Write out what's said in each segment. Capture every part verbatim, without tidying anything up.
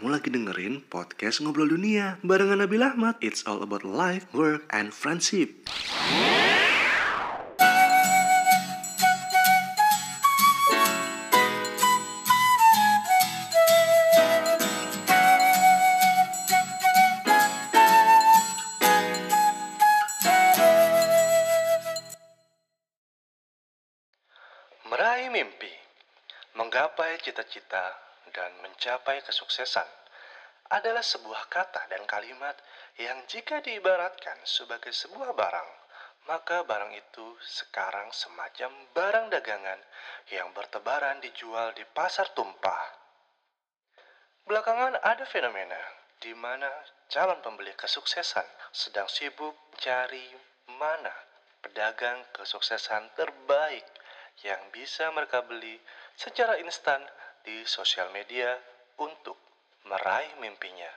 Kamu lagi dengerin podcast Ngobrol Dunia barengan Nabil Ahmad. It's all about life, work, and friendship. Meraih mimpi, menggapai cita-cita, dan mencapai kesuksesan adalah sebuah kata dan kalimat yang jika diibaratkan sebagai sebuah barang, maka barang itu sekarang semacam barang dagangan yang bertebaran dijual di pasar tumpah. Belakangan ada fenomena di mana calon pembeli kesuksesan sedang sibuk cari mana pedagang kesuksesan terbaik yang bisa mereka beli secara instan di sosial media untuk meraih mimpinya.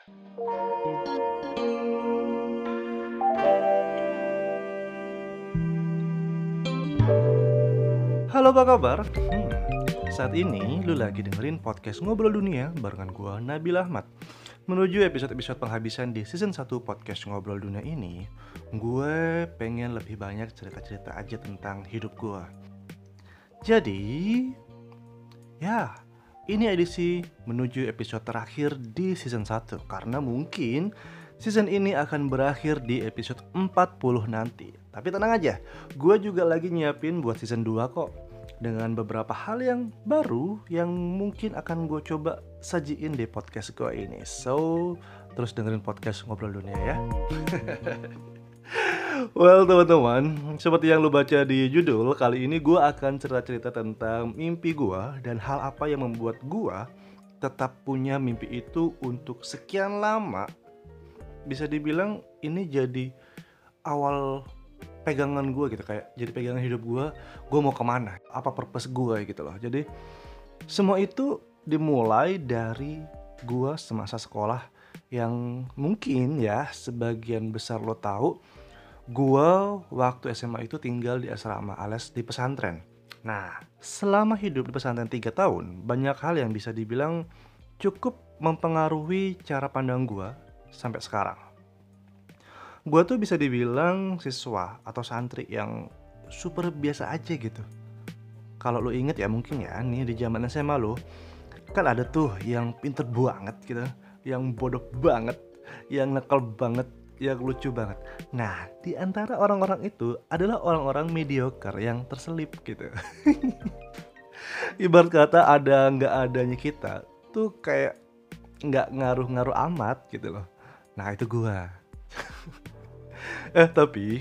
Halo, apa kabar? Hmm, saat ini lu lagi dengerin podcast Ngobrol Dunia barengan gua Nabil Ahmad. Menuju episode-episode penghabisan di season satu podcast Ngobrol Dunia ini, gue pengen lebih banyak cerita-cerita aja tentang hidup gue. Jadi, ya, ini edisi menuju episode terakhir di season satu. Karena mungkin season ini akan berakhir di episode empat puluh nanti. Tapi tenang aja, gue juga lagi nyiapin buat season dua kok, dengan beberapa hal yang baru yang mungkin akan gue coba sajiin di podcast gue ini. So, terus dengerin podcast Ngobrol Dunia ya. Well teman-teman, seperti yang lu baca di judul, kali ini gue akan cerita-cerita tentang mimpi gue dan hal apa yang membuat gue tetap punya mimpi itu untuk sekian lama. Bisa dibilang ini jadi awal pegangan gue gitu, kayak jadi pegangan hidup gue, gue mau kemana, apa purpose gue gitu loh. Jadi semua itu dimulai dari gue semasa sekolah yang mungkin ya sebagian besar lo tahu, gue waktu S M A itu tinggal di asrama alias di pesantren. Nah, selama hidup di pesantren tiga tahun, banyak hal yang bisa dibilang cukup mempengaruhi cara pandang gue sampai sekarang. Gue tuh bisa dibilang siswa atau santri yang super biasa aja gitu. Kalau lo inget ya mungkin ya, nih di zaman S M A lo kan ada tuh yang pinter banget gitu, yang bodoh banget, yang nakal banget, yang lucu banget. Nah, di antara orang-orang itu adalah orang-orang mediocre yang terselip gitu. Ibarat kata ada nggak adanya kita tuh kayak nggak ngaruh-ngaruh amat gitu loh. Nah, itu gua. eh tapi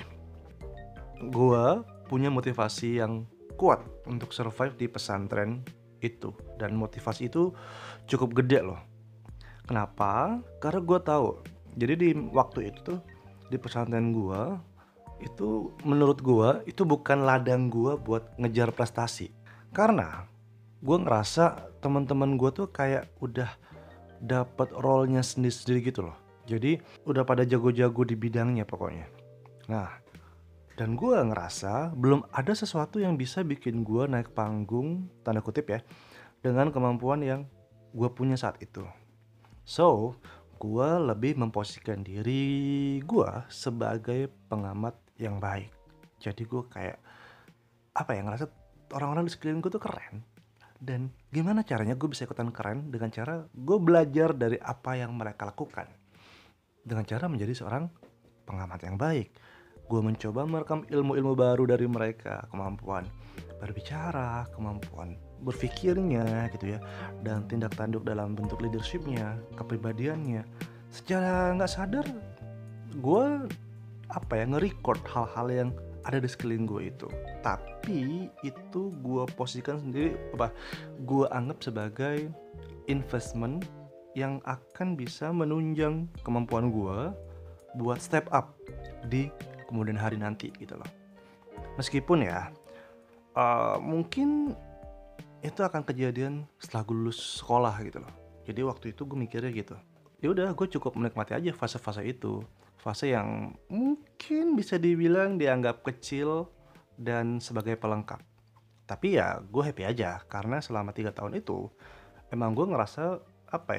gua punya motivasi yang kuat untuk survive di pesantren itu, dan motivasi itu cukup gede loh. Kenapa? Karena gua tahu. Jadi di waktu itu tuh di pesantren gua itu menurut gua itu bukan ladang gua buat ngejar prestasi. Karena gua ngerasa teman-teman gua tuh kayak udah dapat role-nya sendiri-sendiri gitu loh. Jadi udah pada jago-jago di bidangnya pokoknya. Nah, dan gua ngerasa belum ada sesuatu yang bisa bikin gua naik panggung, tanda kutip ya, dengan kemampuan yang gua punya saat itu. So, gue lebih memposisikan diri gue sebagai pengamat yang baik. Jadi gue kayak apa ya, ngerasa orang-orang di sekeliling gue tuh keren. Dan gimana caranya gue bisa ikutan keren? Dengan cara gue belajar dari apa yang mereka lakukan, dengan cara menjadi seorang pengamat yang baik. Gue mencoba merekam ilmu-ilmu baru dari mereka, kemampuan berbicara, kemampuan berpikirnya gitu ya, dan tindak tanduk dalam bentuk leadershipnya, kepribadiannya. Secara nggak sadar gue apa ya nge-record hal-hal yang ada di sekeliling gue itu. Tapi itu gue posisikan sendiri, apa gue anggap sebagai investment yang akan bisa menunjang kemampuan gue buat step up di kemudian hari nanti gitu loh. Meskipun ya uh, mungkin itu akan kejadian setelah gue lulus sekolah gitu loh. Jadi waktu itu gue mikirnya gitu, ya udah gue cukup menikmati aja fase-fase itu, fase yang mungkin bisa dibilang dianggap kecil dan sebagai pelengkap. Tapi ya gue happy aja karena selama tiga tahun itu emang gue ngerasa apa ya,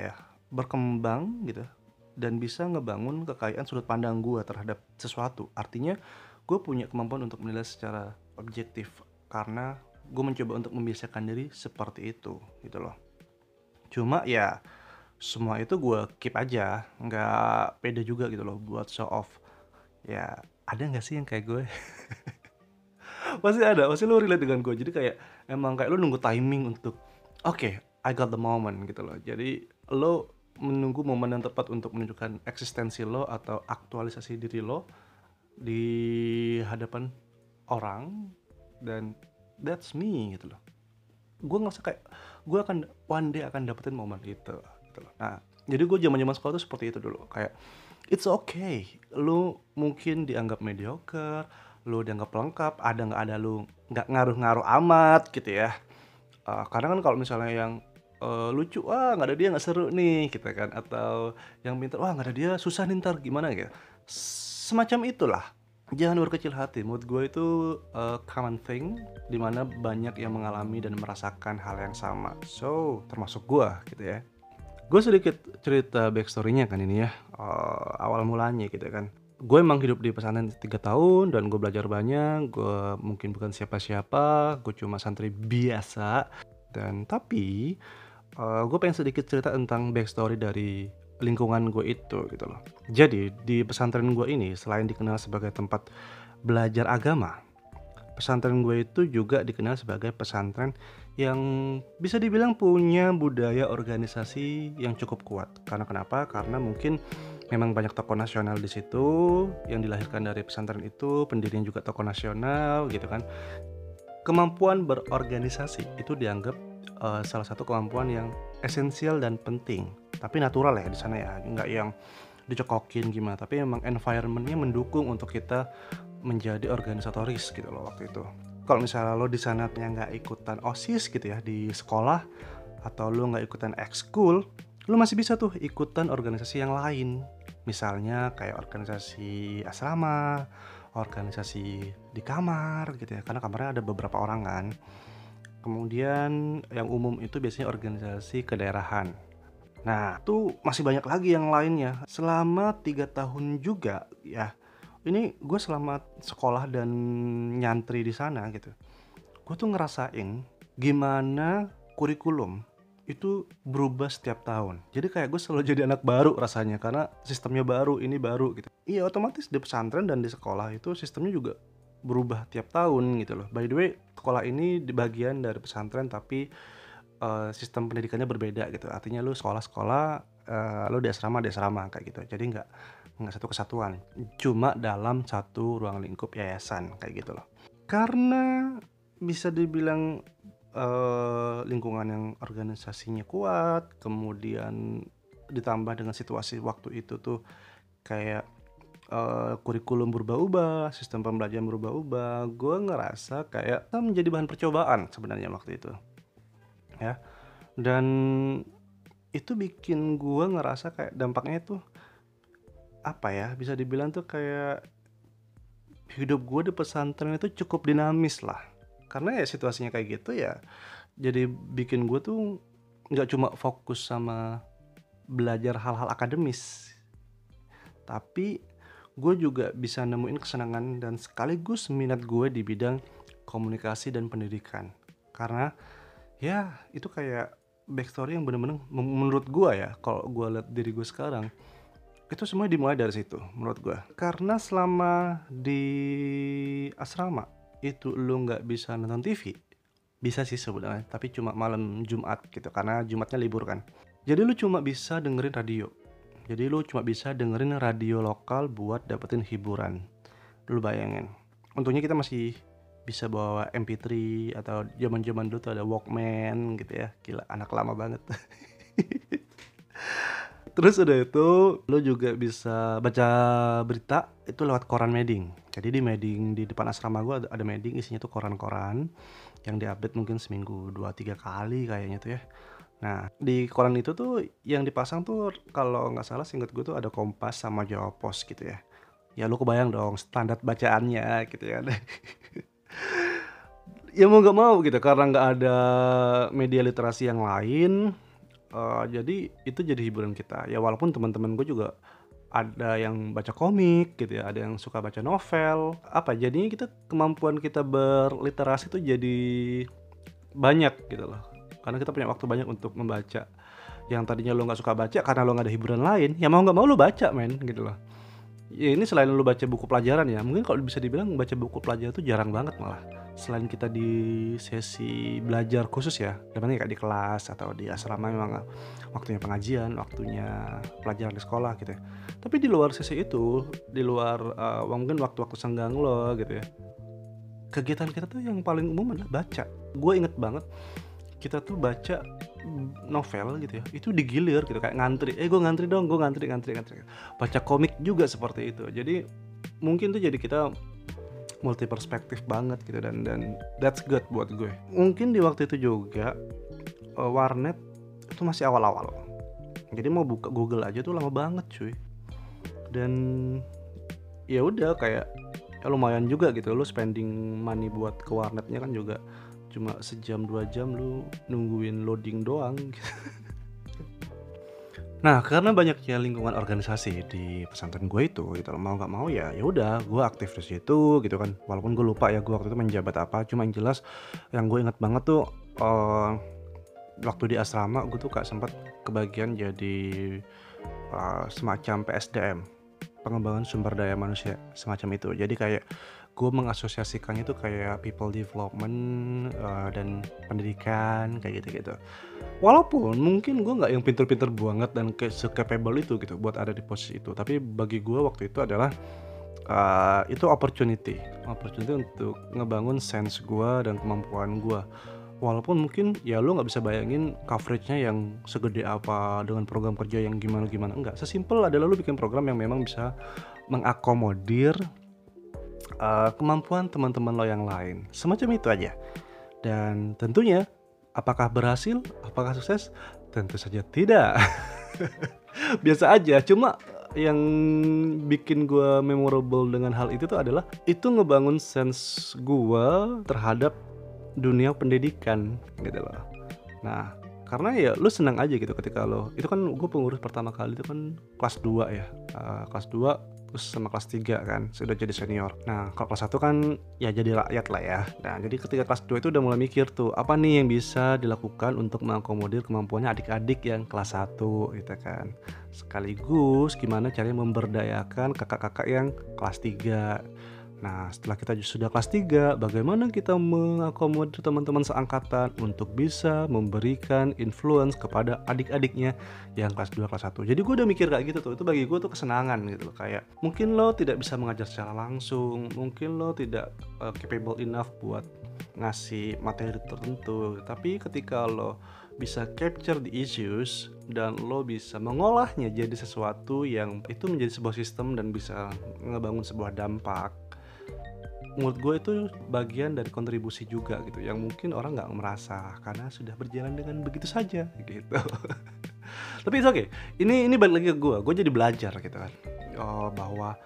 berkembang gitu dan bisa ngebangun kekayaan sudut pandang gue terhadap sesuatu. Artinya gue punya kemampuan untuk menilai secara objektif karena gue mencoba untuk membiasakan diri seperti itu gitu loh. Cuma ya semua itu gue keep aja, nggak pede juga gitu loh buat show off. Ya ada nggak sih yang kayak gue? Pasti ada, pasti lu relate dengan gue. Jadi kayak emang kayak lu nunggu timing untuk oke, okay, I got the moment gitu loh. Jadi lo menunggu momen yang tepat untuk menunjukkan eksistensi lo atau aktualisasi diri lo di hadapan orang, dan that's me gitu loh. Gue ngerasa kayak gue akan one day akan dapetin momen itu gitu loh. Nah jadi gue zaman zaman sekolah tuh seperti itu dulu, kayak it's okay lu mungkin dianggap mediocre, lu dianggap lengkap, ada nggak ada lu nggak ngaruh-ngaruh amat gitu ya. Uh, karena kan kalau misalnya yang uh, lucu, wah nggak ada dia nggak seru nih gitu kan, atau yang pintar, wah nggak ada dia susah nih ntar gimana gitu, semacam itulah. Jangan berkecil hati, menurut gue itu uh, common thing dimana banyak yang mengalami dan merasakan hal yang sama, so termasuk gue gitu ya. Gue sedikit cerita backstory-nya kan ini ya, uh, awal mulanya gitu kan. Gue emang hidup di pesantren tiga tahun dan gue belajar banyak. Gue mungkin bukan siapa-siapa, gue cuma santri biasa. Dan tapi uh, gue pengen sedikit cerita tentang backstory dari lingkungan gue itu gitu loh. Jadi di pesantren gue ini selain dikenal sebagai tempat belajar agama, pesantren gue itu juga dikenal sebagai pesantren yang bisa dibilang punya budaya organisasi yang cukup kuat. Karena kenapa? Karena mungkin memang banyak tokoh nasional di situ yang dilahirkan dari pesantren itu, pendirinya juga tokoh nasional gitu kan. Kemampuan berorganisasi itu dianggap uh, salah satu kemampuan yang esensial dan penting. Tapi natural ya di sana ya, nggak yang dicekokin gimana. Tapi memang environment-nya mendukung untuk kita menjadi organisatoris gitu loh waktu itu. Kalau misalnya lo di sana nggak ikutan OSIS gitu ya di sekolah, atau lo nggak ikutan ekskul, lo masih bisa tuh ikutan organisasi yang lain. Misalnya kayak organisasi asrama, organisasi di kamar gitu ya, karena kamarnya ada beberapa orang kan. Kemudian yang umum itu biasanya organisasi kedaerahan. Nah tuh masih banyak lagi yang lainnya. Selama tiga tahun juga ya, ini gue selama sekolah dan nyantri di sana gitu, gue tuh ngerasain gimana kurikulum itu berubah setiap tahun. Jadi kayak gue selalu jadi anak baru rasanya, karena sistemnya baru, ini baru gitu. Iya otomatis di pesantren dan di sekolah itu sistemnya juga berubah tiap tahun gitu loh. By the way, sekolah ini di bagian dari pesantren tapi uh, sistem pendidikannya berbeda gitu. Artinya lu sekolah-sekolah, uh, lu di asrama di asrama kayak gitu. Jadi nggak nggak satu kesatuan, cuma dalam satu ruang lingkup yayasan kayak gitu loh. Karena bisa dibilang uh, lingkungan yang organisasinya kuat, kemudian ditambah dengan situasi waktu itu tuh kayak uh, kurikulum berubah-ubah, sistem pembelajaran berubah-ubah, gue ngerasa kayak kita menjadi bahan percobaan sebenarnya waktu itu ya. Dan itu bikin gue ngerasa kayak dampaknya tuh apa ya, bisa dibilang tuh kayak hidup gue di pesantren itu cukup dinamis lah. Karena ya situasinya kayak gitu ya, jadi bikin gue tuh gak cuma fokus sama belajar hal-hal akademis, tapi gue juga bisa nemuin kesenangan dan sekaligus minat gue di bidang komunikasi dan pendidikan. Karena ya itu kayak backstory yang bener-bener menurut gue ya, kalau gue lihat diri gue sekarang, itu semua dimulai dari situ menurut gue. Karena selama di asrama itu lu nggak bisa nonton T V, bisa sih sebenarnya, tapi cuma malam Jumat gitu, karena Jumatnya libur kan. Jadi lu cuma bisa dengerin radio. Jadi lu cuma bisa dengerin radio lokal buat dapetin hiburan. Lu bayangin. Untungnya kita masih bisa bawa M P tiga, atau zaman-zaman dulu tuh ada Walkman gitu ya. Gila, anak lama banget. Terus udah itu lo juga bisa baca berita itu lewat koran Meding. Jadi di Meding di depan asrama gue ada, ada Meding, isinya tuh koran-koran yang diupdate mungkin seminggu dua tiga kali kayaknya tuh ya. Nah di koran itu tuh yang dipasang tuh kalau nggak salah seinget gue tuh ada Kompas sama Jawa Pos gitu ya. Ya lo kebayang dong standar bacaannya gitu ya. Ya mau nggak mau gitu, karena nggak ada media literasi yang lain, Eee, jadi itu jadi hiburan kita. Ya walaupun teman-teman gue juga ada yang baca komik gitu ya, ada yang suka baca novel, apa, jadinya kita kemampuan kita berliterasi tuh jadi banyak gitu loh. Karena kita punya waktu banyak untuk membaca. Yang tadinya lo nggak suka baca karena lo nggak ada hiburan lain, ya mau nggak mau lo baca men gitu loh. Ya ini selain lo baca buku pelajaran ya, mungkin kalau bisa dibilang baca buku pelajaran tuh jarang banget malah. Selain kita di sesi belajar khusus ya, yang kayak di kelas atau di asrama memang waktunya pengajian, waktunya pelajaran di sekolah gitu ya. Tapi di luar sesi itu, di luar uh, mungkin waktu-waktu senggang lo gitu ya, kegiatan kita tuh yang paling umum adalah baca. Gue inget banget kita tuh baca novel gitu ya, itu digilir gitu kayak ngantri, eh gue ngantri dong, gue ngantri ngantri ngantri. Baca komik juga seperti itu. Jadi mungkin tuh jadi kita multi perspektif banget gitu, dan dan that's good buat gue. Mungkin di waktu itu juga uh, warnet itu masih awal-awal. Jadi mau buka Google aja tuh lama banget cuy. Dan ya udah kayak ya lumayan juga gitu, lu spending money buat ke warnetnya kan juga cuma sejam dua jam lu nungguin loading doang gitu. Nah karena banyaknya lingkungan organisasi di pesantren gue itu gitu, mau nggak mau ya ya udah gue aktif di situ gitu kan, walaupun gue lupa ya gue waktu itu menjabat apa. Cuma yang jelas yang gue ingat banget tuh uh, waktu di asrama gue tuh gak sempat kebagian jadi uh, semacam P S D M, pengembangan sumber daya manusia semacam itu. Jadi kayak gue mengasosiasikannya itu kayak people development uh, dan pendidikan kayak gitu-gitu. Walaupun mungkin gue nggak yang pinter-pinter banget dan kayak se-capable itu gitu buat ada di posisi itu, tapi bagi gue waktu itu adalah uh, itu opportunity, opportunity untuk ngebangun sense gue dan kemampuan gue. Walaupun mungkin ya lo nggak bisa bayangin coveragenya yang segede apa dengan program kerja yang gimana-gimana, enggak. Sesimpel adalah lo bikin program yang memang bisa mengakomodir uh, kemampuan teman-teman lo yang lain, semacam itu aja. Dan tentunya apakah berhasil, apakah sukses? Tentu saja tidak. Biasa aja. Cuma yang bikin gue memorable dengan hal itu tuh adalah itu ngebangun sense gue terhadap dunia pendidikan gitu loh. Nah karena ya lu senang aja gitu ketika lo, itu kan gue pengurus pertama kali itu kan kelas dua ya, uh, kelas dua terus sama kelas tiga kan sudah jadi senior. Nah kalau kelas satu kan ya jadi rakyat lah ya. Nah jadi ketika kelas dua itu udah mulai mikir tuh apa nih yang bisa dilakukan untuk mengakomodir kemampuannya adik-adik yang kelas satu gitu kan. Sekaligus gimana caranya memberdayakan kakak-kakak yang kelas tiga. Nah setelah kita sudah kelas tiga, bagaimana kita mengakomodir teman-teman seangkatan untuk bisa memberikan influence kepada adik-adiknya yang kelas dua, kelas satu. Jadi gue udah mikir kayak gitu tuh, itu bagi gue tuh kesenangan gitu loh. Kayak mungkin lo tidak bisa mengajar secara langsung, mungkin lo tidak uh, capable enough buat ngasih materi tertentu, tapi ketika lo bisa capture the issues dan lo bisa mengolahnya jadi sesuatu yang itu menjadi sebuah sistem dan bisa ngebangun sebuah dampak, menurut gue itu bagian dari kontribusi juga gitu, yang mungkin orang nggak merasa karena sudah berjalan dengan begitu saja gitu. Tapi it's okay. Ini ini balik lagi ke gue, gue jadi belajar gitu kan, oh, bahwa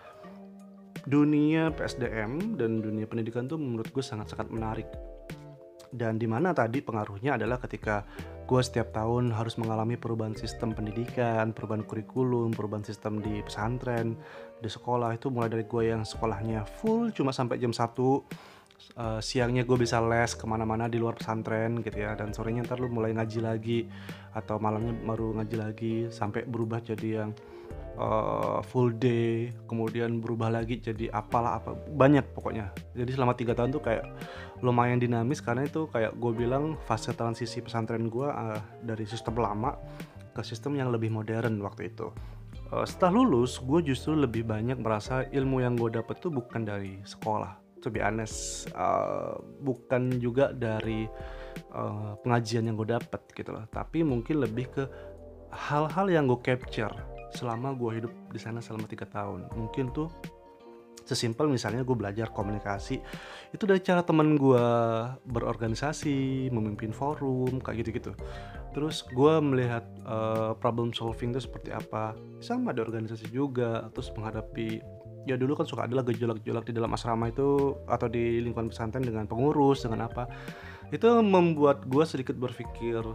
dunia P S D M dan dunia pendidikan tuh menurut gue sangat-sangat menarik. Dan dimana tadi pengaruhnya adalah ketika gue setiap tahun harus mengalami perubahan sistem pendidikan, perubahan kurikulum, perubahan sistem di pesantren, di sekolah. Itu mulai dari gue yang sekolahnya full cuma sampai jam satu, uh, siangnya gue bisa les kemana-mana di luar pesantren gitu ya, dan sorenya ntar lu mulai ngaji lagi atau malamnya baru ngaji lagi, sampai berubah jadi yang Uh, full day, kemudian berubah lagi jadi apalah apa, banyak pokoknya. Jadi selama tiga tahun tuh kayak lumayan dinamis, karena itu kayak gue bilang fase transisi pesantren gue uh, dari sistem lama ke sistem yang lebih modern waktu itu. Uh, setelah lulus gue justru lebih banyak merasa ilmu yang gue dapet tuh bukan dari sekolah, to be honest, uh, bukan juga dari uh, pengajian yang gue dapet gitu loh, tapi mungkin lebih ke hal-hal yang gue capture selama gue hidup di sana selama tiga tahun. Mungkin tuh sesimpel misalnya gue belajar komunikasi itu dari cara temen gue berorganisasi, memimpin forum kayak gitu-gitu. Terus gue melihat uh, problem solving itu seperti apa, sama ada organisasi juga. Terus menghadapi, ya dulu kan suka adalah gejolak-gejolak di dalam asrama itu atau di lingkungan pesantren dengan pengurus, dengan apa. Itu membuat gue sedikit berpikir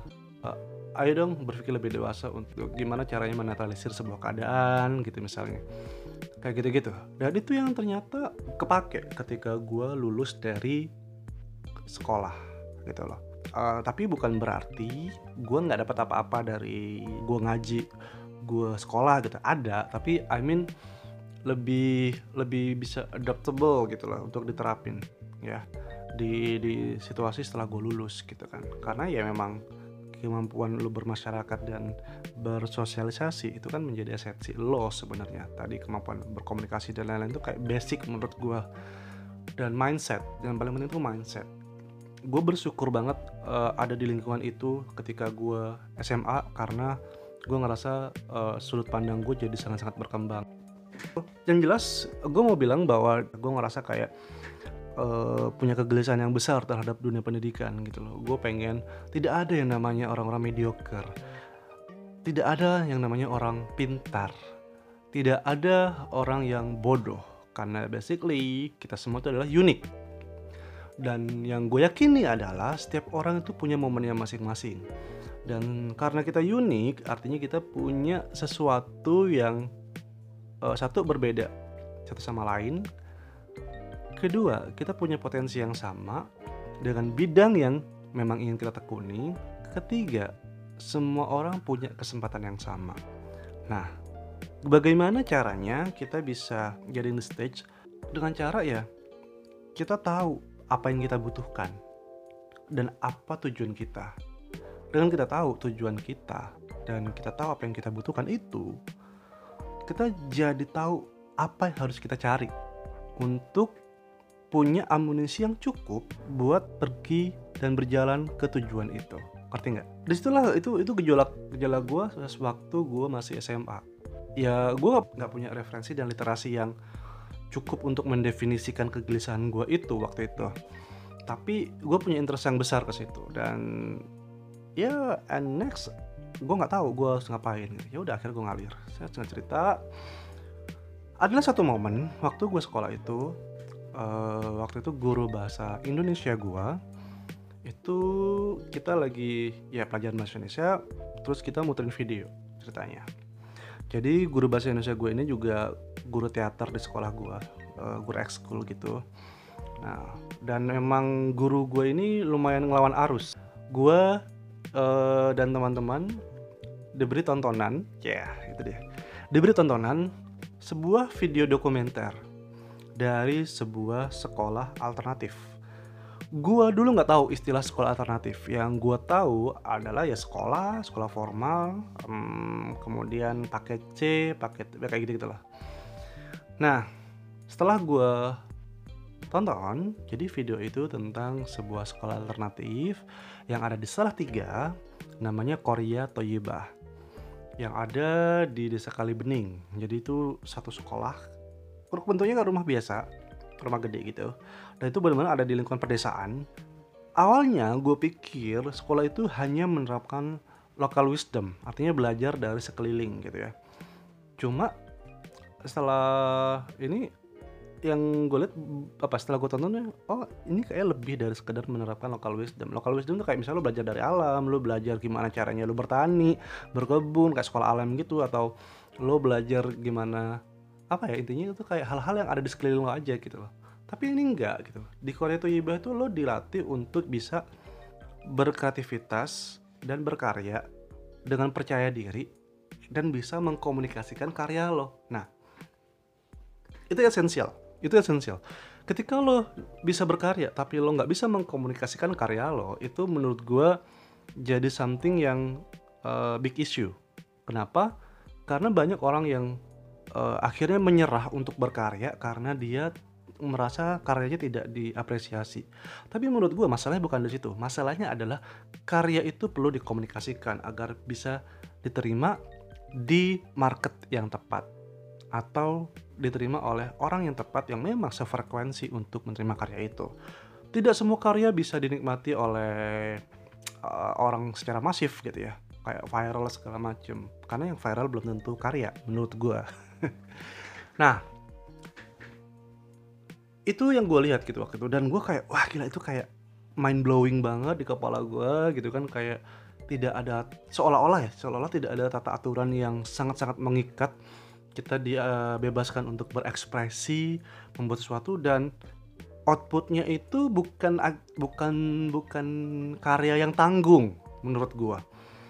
eee, ayo dong berpikir lebih dewasa untuk gimana caranya menetralisir sebuah keadaan gitu misalnya. Kayak gitu-gitu. Dan itu yang ternyata kepake ketika gue lulus dari sekolah gitu loh. Eee, tapi bukan berarti gue nggak dapat apa-apa dari gue ngaji, gue sekolah gitu, ada, tapi I mean lebih lebih bisa adaptable gitu loh untuk diterapin ya di di situasi setelah gue lulus gitu kan. Karena ya memang kemampuan lu bermasyarakat dan bersosialisasi itu kan menjadi esensi lo sebenarnya. Tadi kemampuan berkomunikasi dan lain-lain itu kayak basic menurut gue. Dan mindset, yang paling penting itu mindset. Gue bersyukur banget uh, ada di lingkungan itu ketika gue S M A karena gue ngerasa uh, sudut pandang gue jadi sangat-sangat berkembang. Yang jelas gue mau bilang bahwa gue ngerasa kayak uh, punya kegelisahan yang besar terhadap dunia pendidikan gitu loh. Gue pengen tidak ada yang namanya orang-orang mediocre, tidak ada yang namanya orang pintar, tidak ada orang yang bodoh, karena basically kita semua itu adalah unik. Dan yang gue yakini adalah setiap orang itu punya momennya masing-masing. Dan karena kita unik, artinya kita punya sesuatu yang uh, satu berbeda satu sama lain. Kedua, kita punya potensi yang sama dengan bidang yang memang ingin kita tekuni. Ketiga, semua orang punya kesempatan yang sama. Nah, bagaimana caranya kita bisa get in the stage? Dengan cara ya, kita tahu apa yang kita butuhkan dan apa tujuan kita. Dengan kita tahu tujuan kita dan kita tahu apa yang kita butuhkan itu, kita jadi tahu apa yang harus kita cari untuk punya amunisi yang cukup buat pergi dan berjalan ke tujuan itu. Ngerti nggak? Disitulah itu itu gejolak gejolak gue sewaktu gue masih S M A. Ya gue nggak punya referensi dan literasi yang cukup untuk mendefinisikan kegelisahan gue itu waktu itu. Tapi gue punya interest yang besar ke situ dan ya and next gue nggak tahu gue harus ngapain. Ya udah akhirnya gue ngalir. Saya nggak cerita. Adalah satu momen waktu gue sekolah itu, uh, waktu itu guru bahasa Indonesia gue itu kita lagi ya pelajaran bahasa Indonesia, terus kita muterin video ceritanya. Jadi guru bahasa Indonesia gue ini juga guru teater di sekolah gue, uh, guru ekskul gitu. Nah, dan memang guru gue ini lumayan ngelawan arus. Gue uh, dan teman-teman diberi tontonan, ya yeah, itu dia. Diberi tontonan sebuah video dokumenter dari sebuah sekolah alternatif. Gua dulu nggak tahu istilah sekolah alternatif. Yang gua tahu adalah ya sekolah, sekolah formal, hmm, kemudian paket C, paket B, kayak gitu gitulah. Nah, setelah gua tonton, jadi video itu tentang sebuah sekolah alternatif yang ada di Salatiga, namanya Qoria Thayyibah, yang ada di Desa Kalibening. Jadi itu satu sekolah, bentuknya kayak rumah biasa, rumah gede gitu. Dan itu benar-benar ada di lingkungan pedesaan. Awalnya gue pikir sekolah itu hanya menerapkan local wisdom, artinya belajar dari sekeliling gitu ya. Cuma setelah ini yang gue lihat apa setelah gue tonton, oh ini kayak lebih dari sekedar menerapkan local wisdom. Local wisdom tuh kayak misalnya lo belajar dari alam, lo belajar gimana caranya lo bertani, berkebun, kayak sekolah alam gitu, atau lo belajar gimana apa ya, intinya itu kayak hal-hal yang ada di sekeliling lo aja gitu loh. Tapi ini enggak gitu. Di Qoria Thayyibah itu lo dilatih untuk bisa berkreativitas dan berkarya dengan percaya diri dan bisa mengkomunikasikan karya lo. Nah, itu esensial. Itu esensial. Ketika lo bisa berkarya tapi lo nggak bisa mengkomunikasikan karya lo, itu menurut gue jadi something yang uh, big issue. Kenapa? Karena banyak orang yang uh, akhirnya menyerah untuk berkarya karena dia merasa karyanya tidak diapresiasi. Tapi menurut gue masalahnya bukan di situ. Masalahnya adalah karya itu perlu dikomunikasikan agar bisa diterima di market yang tepat atau diterima oleh orang yang tepat yang memang sefrekuensi untuk menerima karya itu. Tidak semua karya bisa dinikmati oleh uh, orang secara masif gitu ya, kayak viral segala macem. Karena yang viral belum tentu karya menurut gue. Nah, itu yang gue lihat gitu waktu itu, dan gue kayak wah gila, itu kayak mind blowing banget di kepala gue gitu kan, kayak tidak ada seolah-olah ya seolah-olah tidak ada tata aturan yang sangat-sangat mengikat. Kita dibebaskan untuk berekspresi, membuat sesuatu, dan outputnya itu bukan bukan bukan karya yang tanggung menurut gua.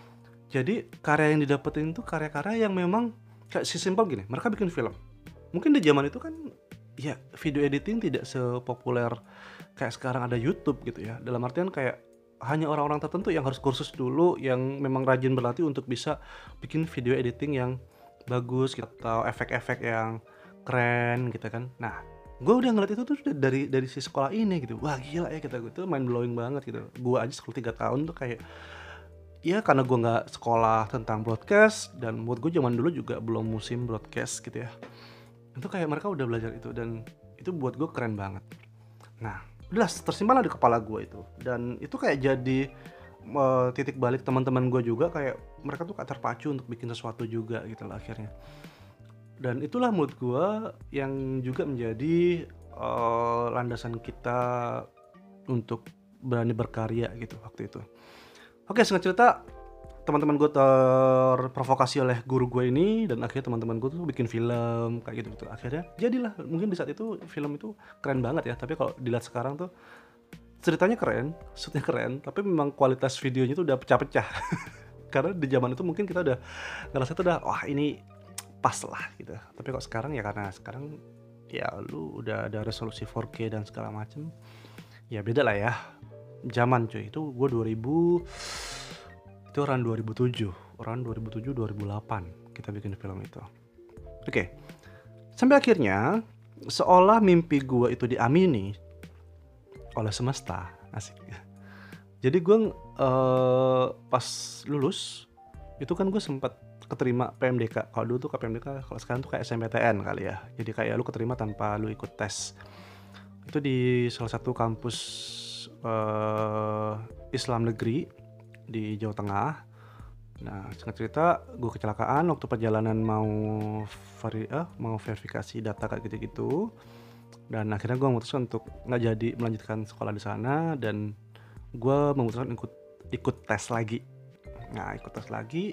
Jadi karya yang didapetin itu karya-karya yang memang kayak sesimpel gini, mereka bikin film. Mungkin di zaman itu kan ya video editing tidak sepopuler kayak sekarang ada YouTube gitu ya. Dalam artian kayak hanya orang-orang tertentu yang harus kursus dulu, yang memang rajin berlatih untuk bisa bikin video editing yang bagus gitu, atau efek-efek yang keren gitu kan. Nah, gue udah ngeliat itu tuh dari dari si sekolah ini gitu. Wah gila ya, kita gue tuh mind blowing banget gitu. Gue aja sekolah tiga tahun tuh kayak, ya karena gue nggak sekolah tentang broadcast, dan buat gue zaman dulu juga belum musim broadcast gitu ya. Itu kayak mereka udah belajar itu, dan itu buat gue keren banget. Nah, udah tersimpan lah di kepala gue itu, dan itu kayak jadi uh, titik balik teman-teman gue juga, kayak mereka tuh kayak terpacu untuk bikin sesuatu juga gitu lah akhirnya. Dan itulah menurut gue yang juga menjadi uh, landasan kita untuk berani berkarya gitu waktu itu. Oke, singkat cerita, teman-teman gue terprovokasi oleh guru gue ini, dan akhirnya teman-teman gue tuh bikin film kayak gitu gitu. Akhirnya jadilah, mungkin di saat itu film itu keren banget ya, tapi kalau dilihat sekarang tuh ceritanya keren, shootnya keren, tapi memang kualitas videonya tuh udah pecah-pecah. Karena di zaman itu mungkin kita udah ngerasa tuh udah wah ini pas lah gitu. Tapi kok sekarang ya karena sekarang ya lu udah ada resolusi four K dan segala macem, ya beda lah ya. Zaman cuy, itu gue dua ribu, itu orang dua ribu tujuh, orang dua ribu tujuh dua ribu delapan kita bikin film itu. Oke, sampai akhirnya seolah mimpi gue itu diamini oleh semesta, asik. Jadi gue uh, pas lulus itu kan gue sempat keterima P M D K. Kalau dulu tuh P M D K, kalau sekarang tuh kayak S M P T N kali ya. Jadi kayak lu keterima tanpa lu ikut tes. Itu di salah satu kampus uh, Islam negeri di Jawa Tengah. Nah, singkat cerita, gue kecelakaan waktu perjalanan mau vari, eh, mau verifikasi data kayak gitu-gitu. Dan akhirnya gue memutuskan untuk nggak jadi melanjutkan sekolah di sana, dan gue memutuskan ikut ikut tes lagi. Nah, ikut tes lagi,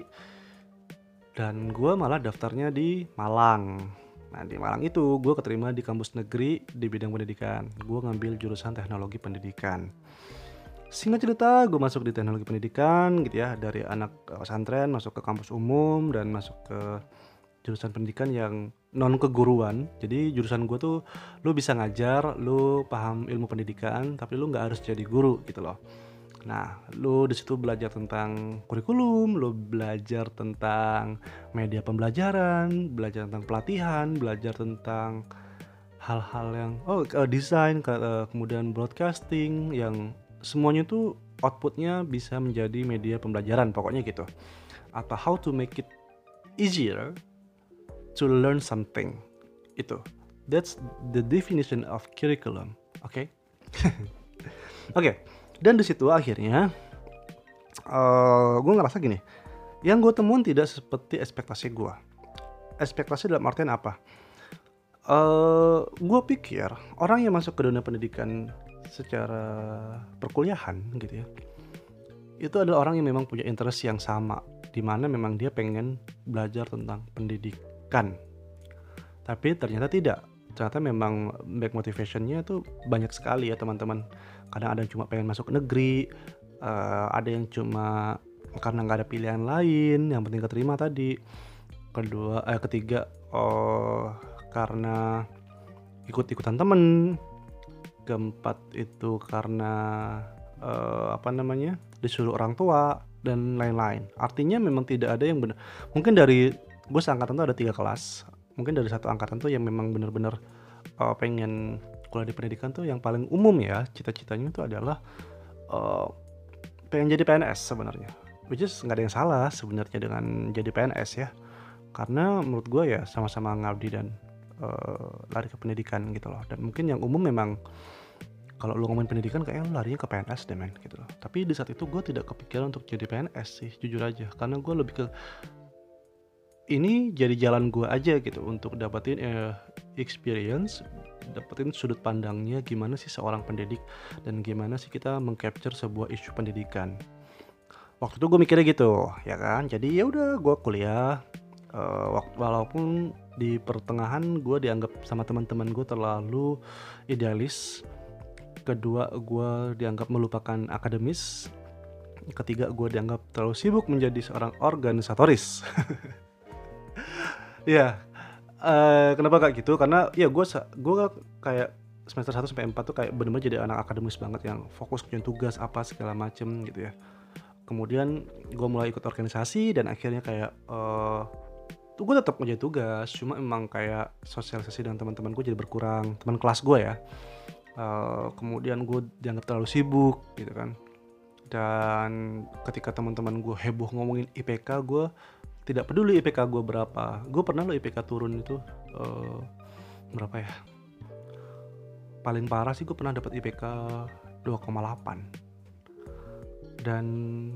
dan gue malah daftarnya di Malang. Nah, di Malang itu gue keterima di kampus negeri di bidang pendidikan. Gue ngambil jurusan teknologi pendidikan. Singkat cerita, gue masuk di teknologi pendidikan gitu ya, dari anak pesantren masuk ke kampus umum dan masuk ke jurusan pendidikan yang non keguruan. Jadi jurusan gue tuh lu bisa ngajar, lu paham ilmu pendidikan, tapi lu nggak harus jadi guru gitu loh. Nah, lu di situ belajar tentang kurikulum, lu belajar tentang media pembelajaran, belajar tentang pelatihan, belajar tentang hal-hal yang oh desain, kemudian broadcasting, yang semuanya tuh outputnya bisa menjadi media pembelajaran pokoknya gitu. Atau how to make it easier to learn something. Itu. That's the definition of curriculum. Oke. Okay? Oke. Okay. Dan di situ akhirnya uh, gue ngerasa gini, yang gue temuin tidak seperti ekspektasi gue. Ekspektasi dalam artian apa? Uh, gue pikir orang yang masuk ke dunia pendidikan secara perkuliahan gitu ya, itu adalah orang yang memang punya interest yang sama, di mana memang dia pengen belajar tentang pendidikan. Tapi ternyata tidak. Ternyata memang back motivationnya tuh banyak sekali ya teman-teman. Kadang ada yang cuma pengen masuk negeri, uh, ada yang cuma karena nggak ada pilihan lain, yang penting keterima tadi. Kedua, eh ketiga, oh karena ikut-ikutan temen. Keempat itu karena uh, apa namanya disuruh orang tua dan lain-lain. Artinya memang tidak ada yang benar. Mungkin dari gue seangkatan tuh ada tiga kelas. Mungkin dari satu angkatan tuh yang memang benar-benar uh, pengen kuliah di pendidikan tuh yang paling umum ya, cita-citanya itu adalah uh, pengen jadi P N S sebenarnya. Which is nggak ada yang salah sebenarnya dengan jadi P N S ya, karena menurut gue ya sama-sama ngabdi dan uh, lari ke pendidikan gitu loh. Dan mungkin yang umum memang kalau lu ngomongin pendidikan kayaknya lu larinya ke P N S deh men gitu loh. Tapi di saat itu gue tidak kepikiran untuk jadi P N S sih jujur aja, karena gue lebih ke ini jadi jalan gue aja gitu untuk dapetin eh, experience, dapetin sudut pandangnya gimana sih seorang pendidik dan gimana sih kita mengcapture sebuah isu pendidikan. Waktu itu gue mikirnya gitu, ya kan. Jadi ya udah gue kuliah, eh, wak- walaupun di pertengahan gue dianggap sama teman-teman gue terlalu idealis. Kedua, gue dianggap melupakan akademis. Ketiga, gue dianggap terlalu sibuk menjadi seorang organisatoris. Ya, eh, kenapa kayak gitu? Karena ya gue gue kayak semester satu sampai empat tuh kayak bener-bener jadi anak akademis banget yang fokus kerjain tugas apa segala macem gitu ya. Kemudian gue mulai ikut organisasi dan akhirnya kayak eh tuh gue tetap ngerjain tugas, cuma emang kayak sosialisasi dengan teman-teman gue jadi berkurang, teman kelas gue ya. Eh, kemudian gue dianggap terlalu sibuk gitu kan. Dan ketika teman-teman gue heboh ngomongin I P K, gue tidak peduli I P K gue berapa. Gue pernah lo I P K turun itu eh, berapa ya? Paling parah sih gue pernah dapat I P K dua koma delapan. Dan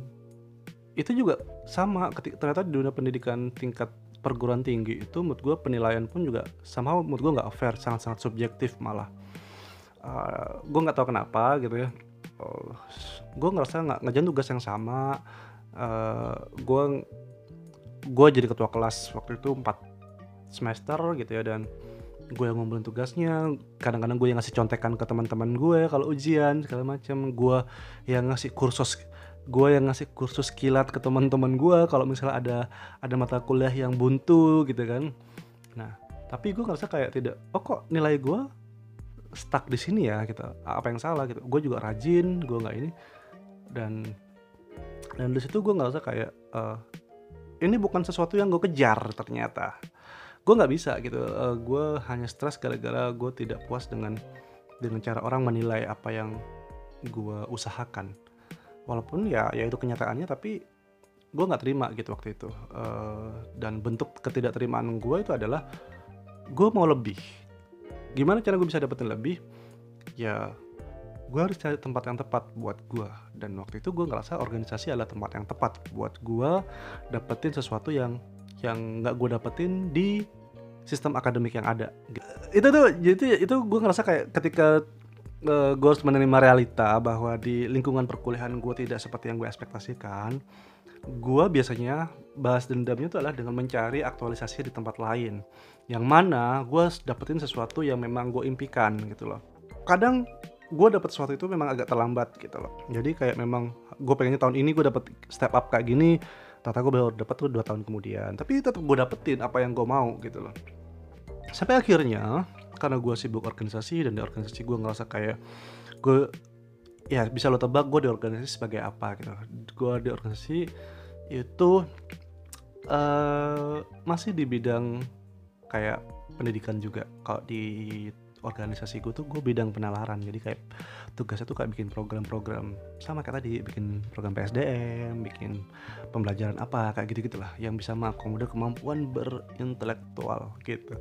itu juga sama ketika ternyata di dunia pendidikan tingkat perguruan tinggi itu menurut gue penilaian pun juga somehow menurut gue nggak fair, sangat-sangat subjektif malah. Uh, gue nggak tahu kenapa gitu ya. Uh, gue ngerasa nggak ngerjain tugas yang sama. Uh, gue gue jadi ketua kelas waktu itu empat semester gitu ya, dan gue yang ngumpulin tugasnya. Kadang-kadang gue yang ngasih contekan ke teman-teman gue kalau ujian segala macam. Gue yang ngasih kursus gue yang ngasih kursus kilat ke teman-teman gue kalau misalnya ada ada mata kuliah yang buntu gitu kan. Nah, tapi gue ngerasa kayak tidak, oh kok nilai gue stuck di sini ya gitu, apa yang salah gitu. Gue juga rajin, gue nggak ini, dan dan di situ gue ngerasa kayak uh, ini bukan sesuatu yang gue kejar ternyata. Gue nggak bisa gitu. Uh, gue hanya stres gara-gara gue tidak puas dengan dengan cara orang menilai apa yang gue usahakan. Walaupun ya ya itu kenyataannya, tapi gue nggak terima gitu waktu itu. Uh, dan bentuk ketidakterimaan gue itu adalah gue mau lebih. Gimana cara gue bisa dapetin lebih? Ya gue harus cari tempat yang tepat buat gue. Dan waktu itu gue ngerasa organisasi adalah tempat yang tepat buat gue dapetin sesuatu yang yang nggak gue dapetin di sistem akademik yang ada. Itu tuh jadi itu gue ngerasa kayak ketika uh, gue harus menerima realita bahwa di lingkungan perkuliahan gue tidak seperti yang gue ekspektasikan. Gue biasanya balas dendamnya itu adalah dengan mencari aktualisasi di tempat lain, yang mana gue dapetin sesuatu yang memang gue impikan gitu loh. Kadang gue dapet sesuatu itu memang agak terlambat gitu loh. Jadi kayak memang gue pengennya tahun ini gue dapet step up kayak gini, ternyata gue baru dapet tuh dua tahun kemudian. Tapi tetap gue dapetin apa yang gue mau gitu loh. Sampai akhirnya karena gue sibuk organisasi, dan di organisasi gue ngerasa kayak gue, ya bisa lo tebak gue di organisasi sebagai apa gitu. Gue di organisasi itu uh, masih di bidang kayak pendidikan juga. Kalau di organisasi gue tuh gue bidang penalaran. Jadi kayak tugasnya tuh kayak bikin program-program sama kayak tadi, bikin program P S D M, bikin pembelajaran apa kayak gitu-gitu lah, yang bisa mengakomodir kemampuan berintelektual gitu.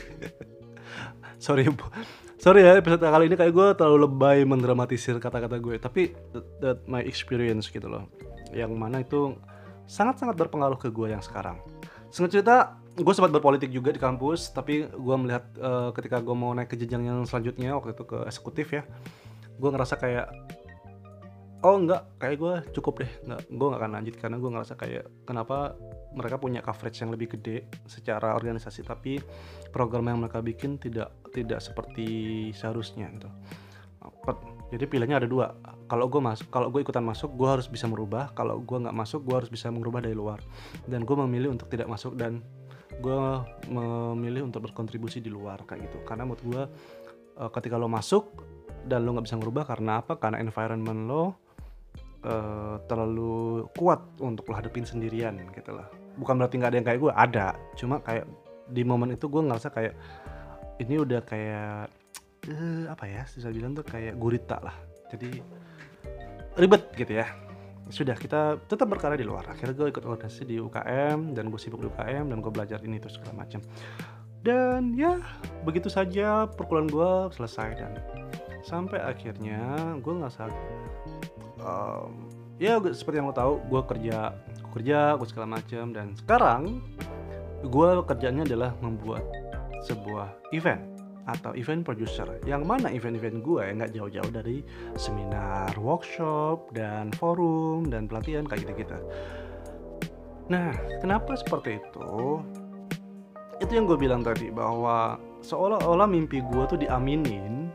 Sorry bu, sorry ya episode kali ini kayak gue terlalu lebay mendramatisir kata-kata gue, tapi that, that my experience gitu loh, yang mana itu sangat-sangat berpengaruh ke gue yang sekarang. Singkat cerita, gue sempat berpolitik juga di kampus, tapi gue melihat uh, ketika gue mau naik ke jenjang yang selanjutnya waktu itu ke eksekutif ya, gue ngerasa kayak oh enggak, kayak gue cukup deh, nggak, gue nggak akan lanjut karena gue ngerasa kayak kenapa mereka punya coverage yang lebih gede secara organisasi, tapi program yang mereka bikin tidak tidak seperti seharusnya gitu. Jadi pilihannya ada dua. Kalau gue masuk, kalau gue ikutan masuk, gue harus bisa merubah. Kalau gue nggak masuk, gue harus bisa merubah dari luar. Dan gue memilih untuk tidak masuk, dan gue memilih untuk berkontribusi di luar kayak gitu. Karena menurut gue ketika lo masuk dan lo nggak bisa merubah, karena apa? Karena environment lo uh, terlalu kuat untuk lo hadapin sendirian gitu lah. Bukan berarti nggak ada yang kayak gue, ada. Cuma kayak di momen itu gue ngerasa kayak ini udah kayak uh, apa ya, bisa bilang tuh kayak gurita lah. Jadi ribet gitu ya. Sudah, kita tetap berkarya di luar. Akhirnya gue ikut organisasi di U K M, dan gue sibuk di U K M, dan gue belajar ini terus segala macam. Dan ya begitu saja perkuliahan gue selesai, dan sampai akhirnya gue ngerasa um, ya seperti yang lo tahu, gue kerja gue kerja gue segala macam. Dan sekarang gue kerjanya adalah membuat sebuah event atau event producer, yang mana event-event gue nggak jauh-jauh dari seminar, workshop, dan forum, dan pelatihan kayak gitu-gitu. Nah, kenapa seperti itu? Itu yang gue bilang tadi, bahwa seolah-olah mimpi gue tuh diaminin.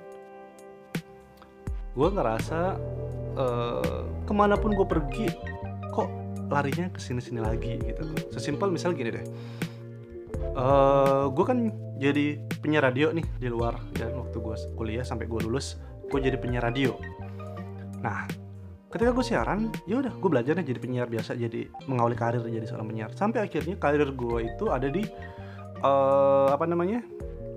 Gue ngerasa uh, kemanapun gue pergi, kok larinya kesini-sini lagi gitu loh. Sesimpel misal gini deh, uh, gue kan jadi penyiar radio nih di luar, dan waktu gue kuliah sampai gue lulus, gue jadi penyiar radio. Nah, ketika gue siaran, ya udah gue belajar nih jadi penyiar biasa, jadi mengawali karir jadi seorang penyiar. Sampai akhirnya karir gue itu ada di uh, apa namanya?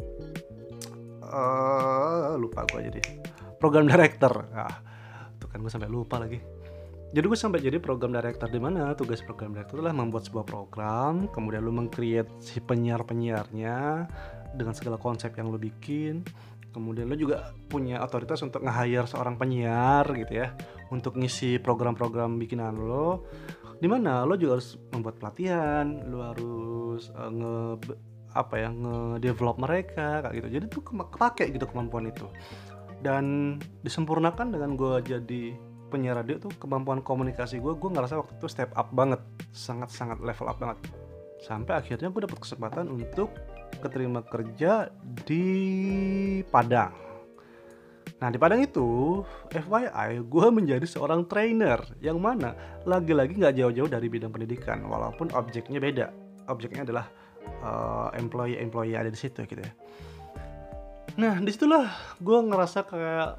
Uh, lupa gue jadi program director. Nah, tuh kan gue sampai lupa lagi. Jadi gue sampai jadi program director, di mana tugas program director adalah membuat sebuah program, kemudian lu meng-create si penyiar-penyiarnya dengan segala konsep yang lu bikin. Kemudian lu juga punya otoritas untuk nge-hire seorang penyiar gitu ya, untuk ngisi program-program bikinan lo. Di mana lo juga harus membuat pelatihan, lu harus uh, nge apa ya, nge-develop mereka kayak gitu. Jadi tuh kepake gitu kemampuan itu. Dan disempurnakan dengan gue jadi penyiar radio tuh, kemampuan komunikasi gue, gue ngerasa waktu itu step up banget, sangat-sangat level up banget. Sampai akhirnya gue dapat kesempatan untuk keterima kerja di Padang. Nah, di Padang itu, F Y I, gue menjadi seorang trainer, yang mana lagi-lagi nggak jauh-jauh dari bidang pendidikan, walaupun objeknya beda. Objeknya adalah uh, employee-employee ada di situ gitu ya. Nah, disitulah gue ngerasa kayak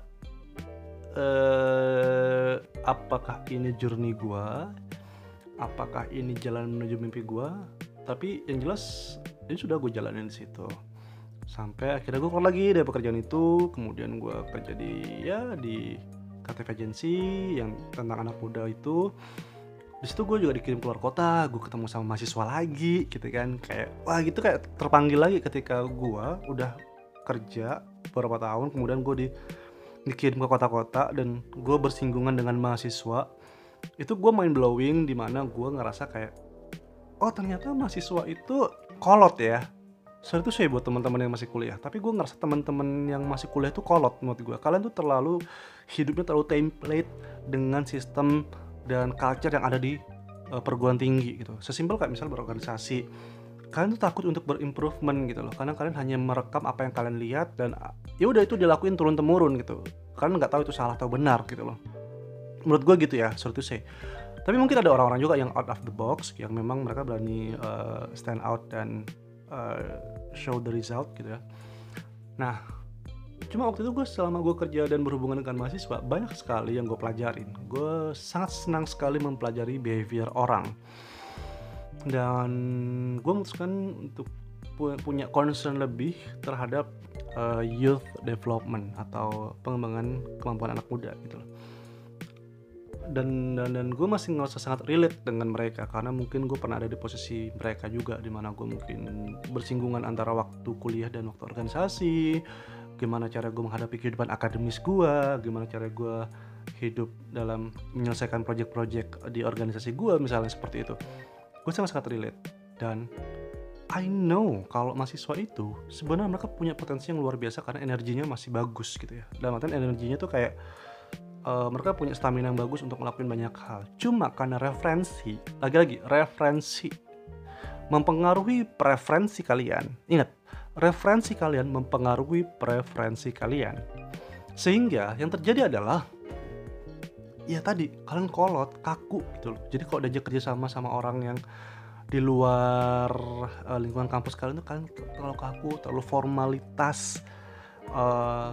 uh, apakah ini journey gue, apakah ini jalan menuju mimpi gue. Tapi yang jelas ini sudah gue jalanin di situ. Sampai akhirnya gue keluar lagi dari pekerjaan itu, kemudian gue kerja di ya di Creative Agency yang tentang anak muda itu. Di situ gue juga dikirim keluar kota, gue ketemu sama mahasiswa lagi gitu kan, kayak wah gitu, kayak terpanggil lagi ketika gue udah kerja beberapa tahun, kemudian gue di, dikirim ke kota-kota dan gue bersinggungan dengan mahasiswa. Itu gue mind blowing, dimana gue ngerasa kayak oh ternyata mahasiswa itu kolot ya. Soalnya itu saya buat teman-teman yang masih kuliah, tapi gue ngerasa teman-teman yang masih kuliah itu kolot menurut gue. Kalian tuh terlalu hidupnya terlalu template dengan sistem dan culture yang ada di uh, perguruan tinggi gitu. Sesimpel kayak misal berorganisasi, kalian tuh takut untuk berimprovement gitu loh, karena kalian hanya merekam apa yang kalian lihat dan ya udah itu dilakuin turun temurun gitu. Kalian nggak tahu itu salah atau benar gitu loh. Menurut gue gitu ya, sorry to say. Tapi mungkin ada orang-orang juga yang out of the box, yang memang mereka berani uh, stand out dan uh, show the result gitu ya. Nah, cuma waktu itu gue selama gue kerja dan berhubungan dengan mahasiswa, banyak sekali yang gue pelajarin. Gue sangat senang sekali mempelajari behavior orang. Dan gue memutuskan untuk pu- punya concern lebih terhadap uh, youth development atau pengembangan kemampuan anak muda gitu loh. Dan dan, dan gue masih ngerasa sangat relate dengan mereka, karena mungkin gue pernah ada di posisi mereka juga, di mana gue mungkin bersinggungan antara waktu kuliah dan waktu organisasi. Gimana cara gue menghadapi kehidupan akademis gue, gimana cara gue hidup dalam menyelesaikan project-project di organisasi gue misalnya, seperti itu. Gue sangat-sangat relate. Dan I know kalau mahasiswa itu sebenarnya mereka punya potensi yang luar biasa, karena energinya masih bagus gitu ya. Dalam artian energinya tuh kayak uh, mereka punya stamina yang bagus untuk melakukan banyak hal. Cuma karena referensi, lagi-lagi referensi mempengaruhi preferensi kalian. Ingat, referensi kalian mempengaruhi preferensi kalian. Sehingga yang terjadi adalah ya tadi, kalian kolot, kaku gitu loh. Jadi kalau diajak kerja sama sama orang yang di luar uh, lingkungan kampus kalian tuh, kalian terlalu kaku, terlalu formalitas. Uh,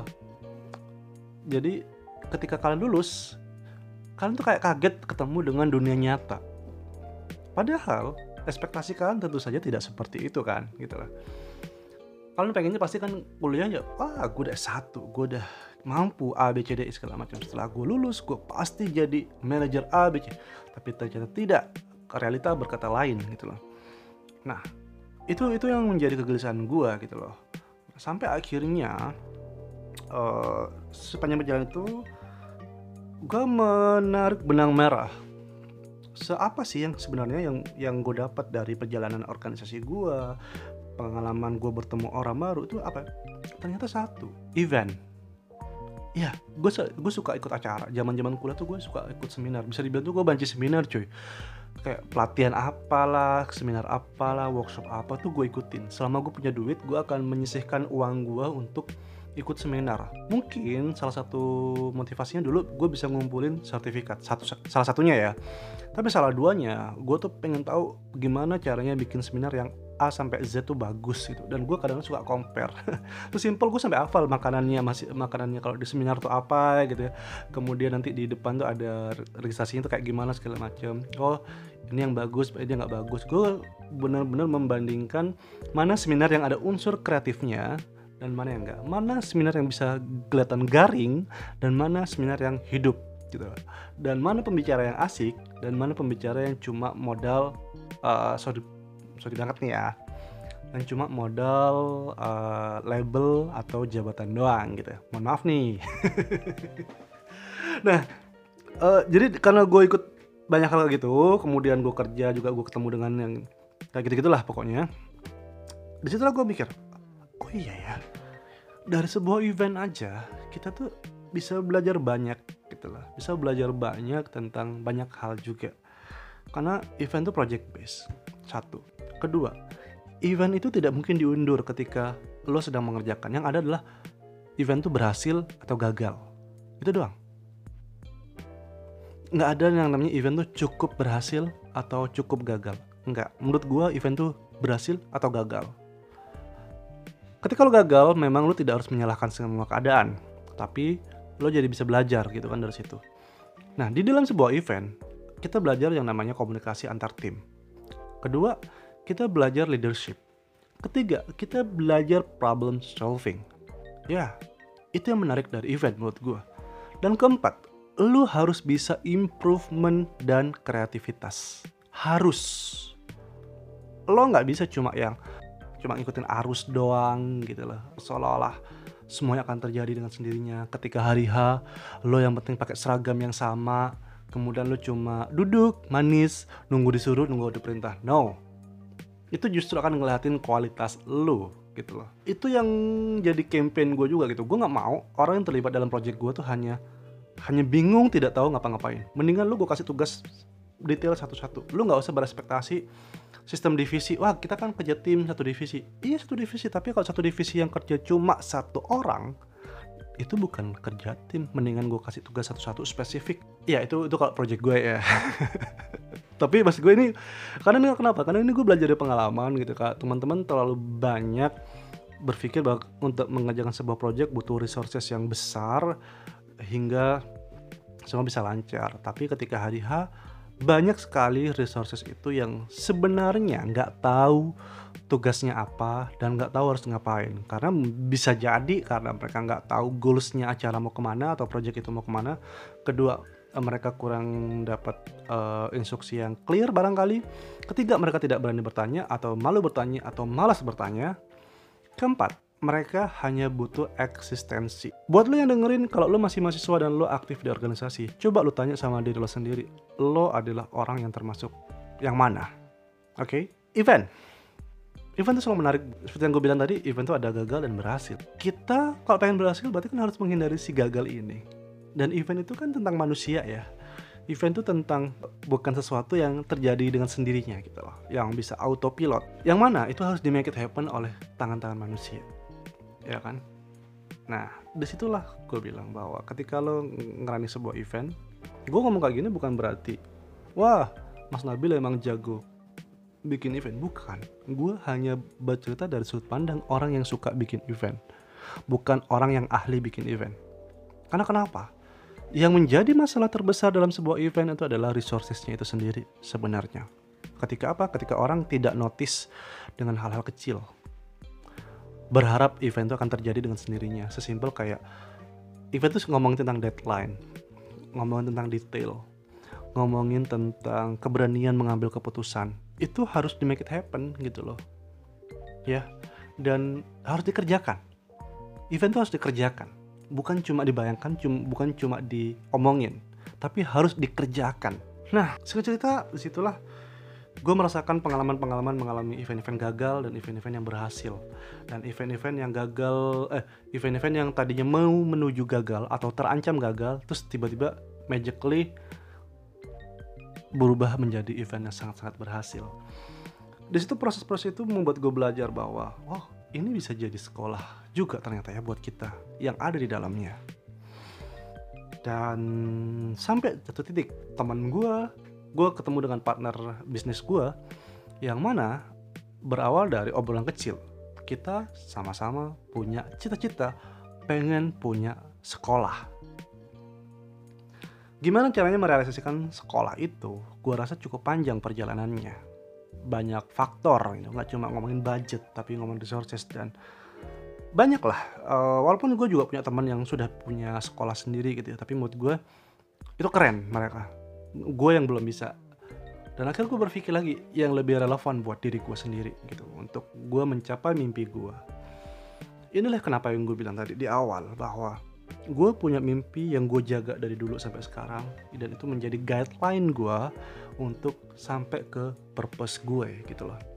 jadi ketika kalian lulus, kalian tuh kayak kaget ketemu dengan dunia nyata. Padahal ekspektasi kalian tentu saja tidak seperti itu kan, gitu lah. Kalian pengennya pasti kan kuliah ya, wah gue udah S satu, gue udah mampu A B C D E segala macam. Setelah gue lulus, gue pasti jadi manajer A B C. Tapi ternyata tidak, realita berkata lain gitu loh. Nah, itu itu yang menjadi kegelisahan gue gitu loh. Sampai akhirnya uh, sepanjang perjalanan itu gue menarik benang merah seapa sih yang sebenarnya yang yang gue dapat dari perjalanan organisasi gue, pengalaman gue bertemu orang baru itu apa? Ternyata satu, event. Iya, gue gue suka ikut acara. Zaman-zaman kuliah tuh gue suka ikut seminar. Bisa dibilang tuh gue banci seminar, cuy. Kayak pelatihan apalah, seminar apalah, workshop apa tuh gue ikutin. Selama gue punya duit, gue akan menyisihkan uang gue untuk ikut seminar. Mungkin salah satu motivasinya dulu gue bisa ngumpulin sertifikat. Satu salah satunya ya. Tapi salah duanya, gue tuh pengen tahu gimana caranya bikin seminar yang A sampai Z tuh bagus gitu. Dan gue kadang suka compare. Tuh simple, gue sampai hafal makanannya, masih makanannya kalau di seminar tuh apa gitu ya. Kemudian nanti di depan tuh ada registrasinya tuh kayak gimana segala macam. Oh, ini yang bagus, ini yang nggak bagus. Gue benar-benar membandingkan mana seminar yang ada unsur kreatifnya dan mana yang enggak. Mana seminar yang bisa kelihatan garing dan mana seminar yang hidup gitu. Dan mana pembicara yang asik dan mana pembicara yang cuma modal uh, sorry sorry banget nih ya, yang cuma modal uh, label atau jabatan doang gitu. Mohon maaf nih. Nah, uh, jadi karena gue ikut banyak hal gitu, kemudian gue kerja juga gue ketemu dengan yang kayak gitu-gitulah pokoknya. Di situ lah gue mikir, oh iya ya, dari sebuah event aja kita tuh bisa belajar banyak gitu lah, bisa belajar banyak tentang banyak hal juga. Karena event tuh project based, satu. Kedua, event itu tidak mungkin diundur ketika lo sedang mengerjakan. Yang ada adalah event tuh berhasil atau gagal. Itu doang. Nggak ada yang namanya event tuh cukup berhasil atau cukup gagal. Nggak. Menurut gua event tuh berhasil atau gagal. Ketika lo gagal, memang lo tidak harus menyalahkan semua keadaan. Tapi lo jadi bisa belajar gitu kan dari situ. Nah, di dalam sebuah event, kita belajar yang namanya komunikasi antar tim. Kedua, kita belajar leadership. Ketiga, kita belajar problem solving. Ya, itu yang menarik dari event menurut gue. Dan keempat, lu harus bisa improvement dan kreativitas. Harus. Lo nggak bisa cuma yang cuma ngikutin arus doang gitu loh. Seolah-olah semuanya akan terjadi dengan sendirinya. Ketika hari H, lo yang penting pakai seragam yang sama. Kemudian lo cuma duduk, manis, nunggu disuruh, nunggu diperintah. No. Itu justru akan ngeliatin kualitas lo gitu loh. Itu yang jadi campaign gue juga gitu. Gue gak mau orang yang terlibat dalam project gue tuh hanya hanya bingung, tidak tahu ngapa-ngapain. Mendingan lo gue kasih tugas detail satu-satu. Lo gak usah berespektasi sistem divisi. Wah, kita kan kerja tim satu divisi. Iya satu divisi, tapi kalau satu divisi yang kerja cuma satu orang, itu bukan kerja tim. Mendingan gue kasih tugas satu-satu spesifik. Ya itu itu kalau project gue ya. Tapi maksud gue ini karena ini kenapa? Karena ini gue belajar dari pengalaman gitu kak. Teman-teman terlalu banyak berpikir bahwa untuk mengerjakan sebuah project butuh resources yang besar hingga semua bisa lancar. Tapi ketika hari H banyak sekali resources itu yang sebenarnya nggak tahu tugasnya apa dan nggak tahu harus ngapain. Karena bisa jadi karena mereka nggak tahu goalsnya acara mau kemana atau project itu mau kemana. Kedua, mereka kurang dapat uh, instruksi yang clear barangkali. Ketiga, mereka tidak berani bertanya atau malu bertanya atau malas bertanya. Keempat, mereka hanya butuh eksistensi. Buat lo yang dengerin, kalau lo masih mahasiswa dan lo aktif di organisasi, coba lo tanya sama diri lo sendiri, lo adalah orang yang termasuk yang mana? Oke? Okay? Event. Event itu selalu menarik. Seperti yang gue bilang tadi, event itu ada gagal dan berhasil. Kita kalau pengen berhasil berarti kan harus menghindari si gagal ini. Dan event itu kan tentang manusia ya. Event itu tentang bukan sesuatu yang terjadi dengan sendirinya gitu loh. Yang bisa autopilot. Yang mana itu harus di make it happen oleh tangan-tangan manusia. Ya kan? Nah, disitulah gue bilang bahwa ketika lo ngerani sebuah event, gue ngomong kayak gini bukan berarti, wah Mas Nabil emang jago bikin event. Bukan. Gue hanya bercerita dari sudut pandang orang yang suka bikin event. Bukan orang yang ahli bikin event. Karena kenapa? Yang menjadi masalah terbesar dalam sebuah event itu adalah resources-nya itu sendiri sebenarnya. Ketika apa? Ketika orang tidak notice dengan hal-hal kecil. Berharap event itu akan terjadi dengan sendirinya. Sesimpel kayak event itu ngomongin tentang deadline, ngomongin tentang detail, ngomongin tentang keberanian mengambil keputusan. Itu harus di make it happen gitu loh. Ya, dan harus dikerjakan. Event itu harus dikerjakan. Bukan cuma dibayangkan, cum, bukan cuma diomongin, tapi harus dikerjakan. Nah, singkat cerita disitulah gue merasakan pengalaman-pengalaman mengalami event-event gagal dan event-event yang berhasil. Dan event-event yang gagal, eh event-event yang tadinya mau menuju gagal atau terancam gagal, terus tiba-tiba magically berubah menjadi event yang sangat-sangat berhasil. Di situ proses-proses itu membuat gue belajar bahwa, oh ini bisa jadi sekolah juga ternyata ya buat kita yang ada di dalamnya. Dan sampai satu titik teman gue, gue ketemu dengan partner bisnis gue yang mana berawal dari obrolan kecil. Kita sama-sama punya cita-cita pengen punya sekolah. Gimana caranya merealisasikan sekolah itu? Gue rasa cukup panjang perjalanannya. Banyak faktor, gitu. Nggak cuma ngomongin budget, tapi ngomongin resources dan banyak lah. Uh, walaupun gue juga punya teman yang sudah punya sekolah sendiri gitu ya, tapi menurut gue itu keren mereka. Gue yang belum bisa. Dan akhirnya gue berpikir lagi yang lebih relevan buat diri gue sendiri gitu, untuk gue mencapai mimpi gue. Inilah kenapa yang gue bilang tadi di awal bahwa gue punya mimpi yang gue jaga dari dulu sampai sekarang, dan itu menjadi guideline gue untuk sampai ke purpose gue gitu loh.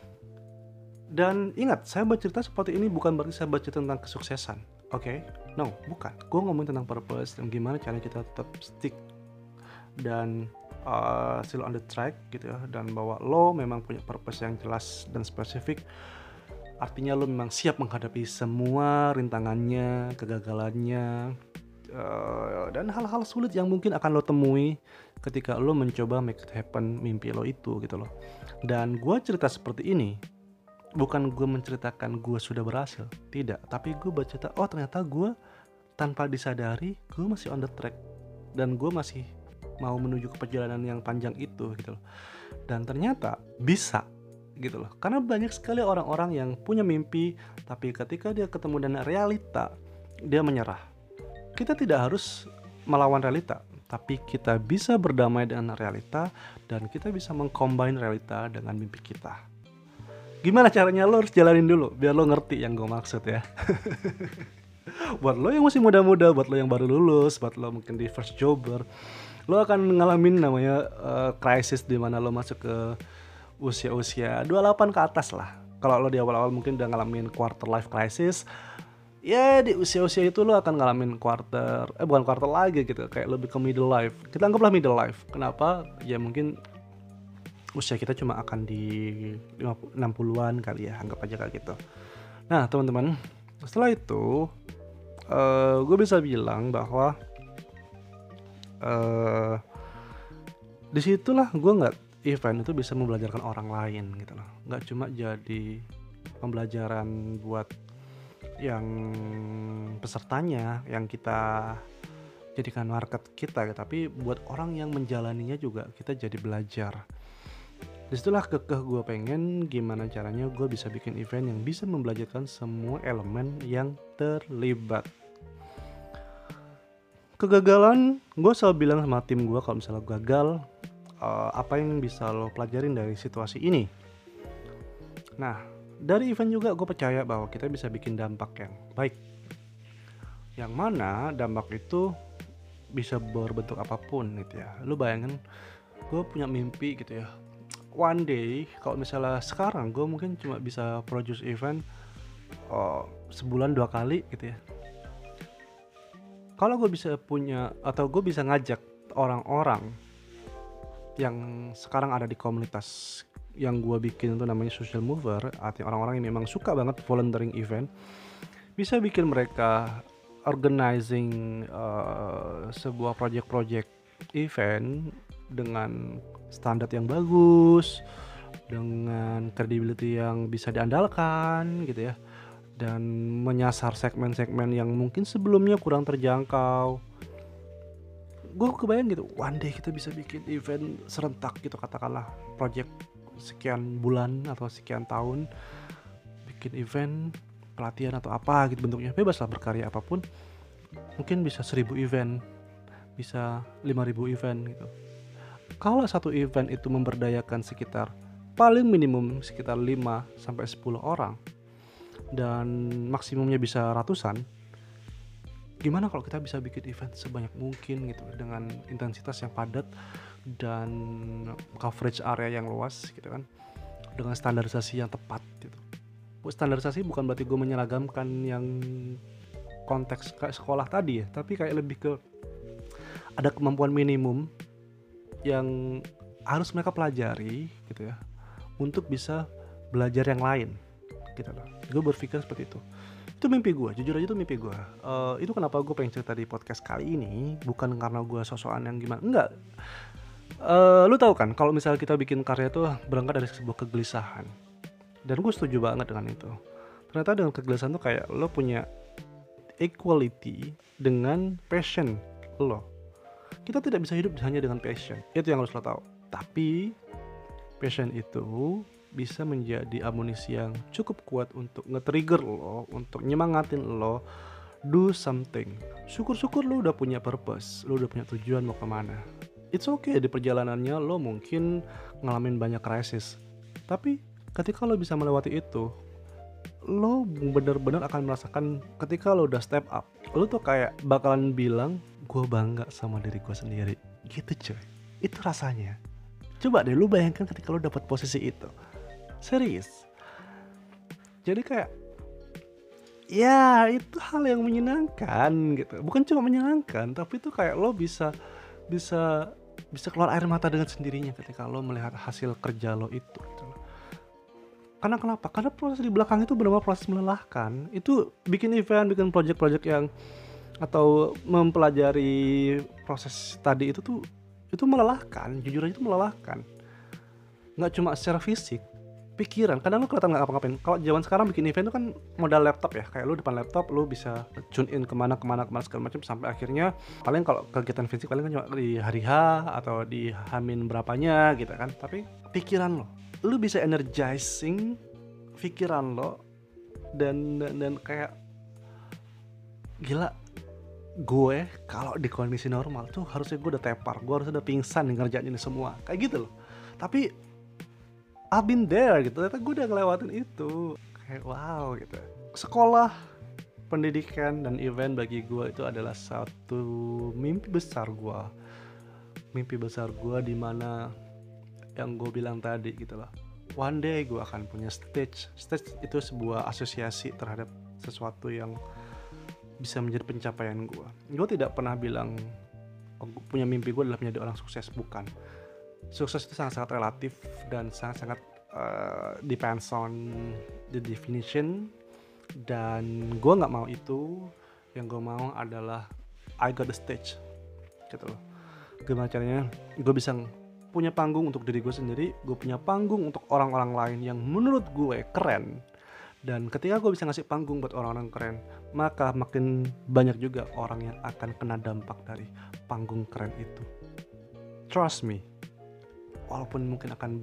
Dan ingat, saya bercerita seperti ini bukan berarti saya bercerita tentang kesuksesan, oke? Okay? No, bukan. Gue ngomongin tentang purpose dan gimana caranya kita tetap stick dan uh, still on the track gitu ya, dan bahwa lo memang punya purpose yang jelas dan spesifik. Artinya lo memang siap menghadapi semua rintangannya, kegagalannya, uh, dan hal-hal sulit yang mungkin akan lo temui ketika lo mencoba make it happen mimpi lo itu gitu loh. Dan gue cerita seperti ini bukan gue menceritakan gue sudah berhasil, tidak, tapi gue bercerita oh ternyata gue tanpa disadari gue masih on the track dan gue masih mau menuju ke perjalanan yang panjang itu gitu loh. Dan ternyata bisa gitu loh, karena banyak sekali orang-orang yang punya mimpi tapi ketika dia ketemu dengan realita dia menyerah. Kita tidak harus melawan realita, tapi kita bisa berdamai dengan realita dan kita bisa mengcombine realita dengan mimpi kita. Gimana caranya? Lo harus jalanin dulu biar lo ngerti yang gue maksud ya. Buat lo yang masih muda-muda, buat lo yang baru lulus, buat lo mungkin di first jobber, lo akan ngalamin namanya uh, krisis di mana lo masuk ke usia-usia dua puluh delapan ke atas lah. Kalau lo di awal-awal mungkin udah ngalamin quarter life crisis, ya di usia-usia itu lo akan ngalamin quarter, eh bukan quarter lagi gitu, kayak lebih ke middle life. Kita anggaplah middle life. Kenapa? Ya mungkin usia kita cuma akan di enam puluhan kali ya, anggap aja kayak gitu. Nah teman-teman, setelah itu uh, gue bisa bilang bahwa uh, disitulah gue nggak event itu bisa membelajarkan orang lain gitu loh, nggak cuma jadi pembelajaran buat yang pesertanya yang kita jadikan market kita, tapi buat orang yang menjalaninya juga kita jadi belajar. Disitulah kekeh gue pengen gimana caranya gue bisa bikin event yang bisa membelajarkan semua elemen yang terlibat. Kegagalan, gue selalu bilang sama tim gue kalau misalnya gagal, uh, apa yang bisa lo pelajarin dari situasi ini. Nah, dari event juga gue percaya bahwa kita bisa bikin dampak yang baik, yang mana dampak itu bisa berbentuk apapun gitu ya. Lu bayangin, gue punya mimpi gitu ya, one day kalau misalnya sekarang gue mungkin cuma bisa produce event oh, sebulan dua kali gitu ya. Kalau gue bisa punya atau gue bisa ngajak orang-orang yang sekarang ada di komunitas yang gue bikin itu namanya social mover, artinya orang-orang yang memang suka banget volunteering event, bisa bikin mereka organizing uh, sebuah project-project event dengan standar yang bagus, dengan credibility yang bisa diandalkan gitu ya, dan menyasar segmen-segmen yang mungkin sebelumnya kurang terjangkau. Gue kebayang gitu, one day kita bisa bikin event serentak gitu, katakanlah project sekian bulan atau sekian tahun, bikin event pelatihan atau apa gitu bentuknya, bebas lah berkarya apapun, mungkin bisa seribu event, bisa lima ribu event gitu. Kalau satu event itu memberdayakan sekitar paling minimum sekitar lima sampai sepuluh orang dan maksimumnya bisa ratusan, gimana kalau kita bisa bikin event sebanyak mungkin gitu dengan intensitas yang padat dan coverage area yang luas gitu kan, dengan standarisasi yang tepat gitu. Standarisasi bukan berarti gue menyeragamkan yang konteks kayak sekolah tadi ya, tapi kayak lebih ke ada kemampuan minimum yang harus mereka pelajari gitu ya, untuk bisa belajar yang lain gitu loh. Gue berpikir seperti itu. Itu mimpi gue, jujur aja itu mimpi gue. Uh, itu kenapa gue pengen cerita di podcast kali ini, bukan karena gue sosokan yang gimana, enggak. Uh, lu tahu kan kalau misalnya kita bikin karya tuh berangkat dari sebuah kegelisahan, dan gue setuju banget dengan itu. Ternyata dengan kegelisahan tuh kayak lo punya equality dengan passion lo. Kita tidak bisa hidup hanya dengan passion, itu yang harus lo tahu. Tapi passion itu bisa menjadi amunisi yang cukup kuat untuk nge-trigger lo, untuk nyemangatin lo do something. Syukur-syukur lo udah punya purpose, lo udah punya tujuan mau kemana. It's okay, di perjalanannya lo mungkin ngalamin banyak krisis, tapi ketika lo bisa melewati itu, lo benar-benar akan merasakan ketika lo udah step up, lo tuh kayak bakalan bilang, gue bangga sama diri gue sendiri. Gitu cuy, itu rasanya. Coba deh lu bayangkan ketika lo dapet posisi itu. Serius. Jadi kayak, ya itu hal yang menyenangkan gitu. Bukan cuma menyenangkan, tapi itu kayak lo bisa bisa bisa keluar air mata dengan sendirinya ketika lo melihat hasil kerja lo itu gitu. Karena kenapa? Karena proses di belakang itu benar-benar proses melelahkan. Itu bikin event, bikin project-project yang atau mempelajari proses tadi itu tuh itu melelahkan. Jujur aja itu melelahkan. Nggak cuma secara fisik, pikiran. Kadang lo kelihatan nggak apa-apain. Kalau zaman sekarang bikin event itu kan modal laptop ya. Kayak lo depan laptop, lo bisa tune in kemana kemana kemana segala macam sampai akhirnya paling kalau kegiatan fisik paling kan cuma di hari H atau di Hamin berapanya gitu kan. Tapi pikiran lo, lo bisa energizing pikiran lo dan dan, dan kayak gila. Gue kalau di kondisi normal tuh harusnya gue udah tepar, gue harusnya udah pingsan ngerjain ini semua kayak gitu loh. Tapi I've been there gitu, ternyata gue udah ngelewatin itu. Kayak wow gitu. Sekolah, pendidikan, dan event bagi gue itu adalah satu mimpi besar gue. Mimpi besar gue dimana yang gue bilang tadi gitu loh. One day gue akan punya stage. Stage itu sebuah asosiasi terhadap sesuatu yang bisa menjadi pencapaian gue. Gue tidak pernah bilang oh, punya mimpi gue adalah menjadi orang sukses, bukan. Sukses itu sangat-sangat relatif dan sangat-sangat uh, depends on the definition. Dan gue nggak mau itu. Yang gue mau adalah I got the stage, gitu loh. Gimana caranya? Gue bisa punya panggung untuk diri gue sendiri. Gue punya panggung untuk orang-orang lain yang menurut gue keren. Dan ketika gue bisa ngasih panggung buat orang-orang keren, maka makin banyak juga orang yang akan kena dampak dari panggung keren itu. Trust me. Walaupun mungkin akan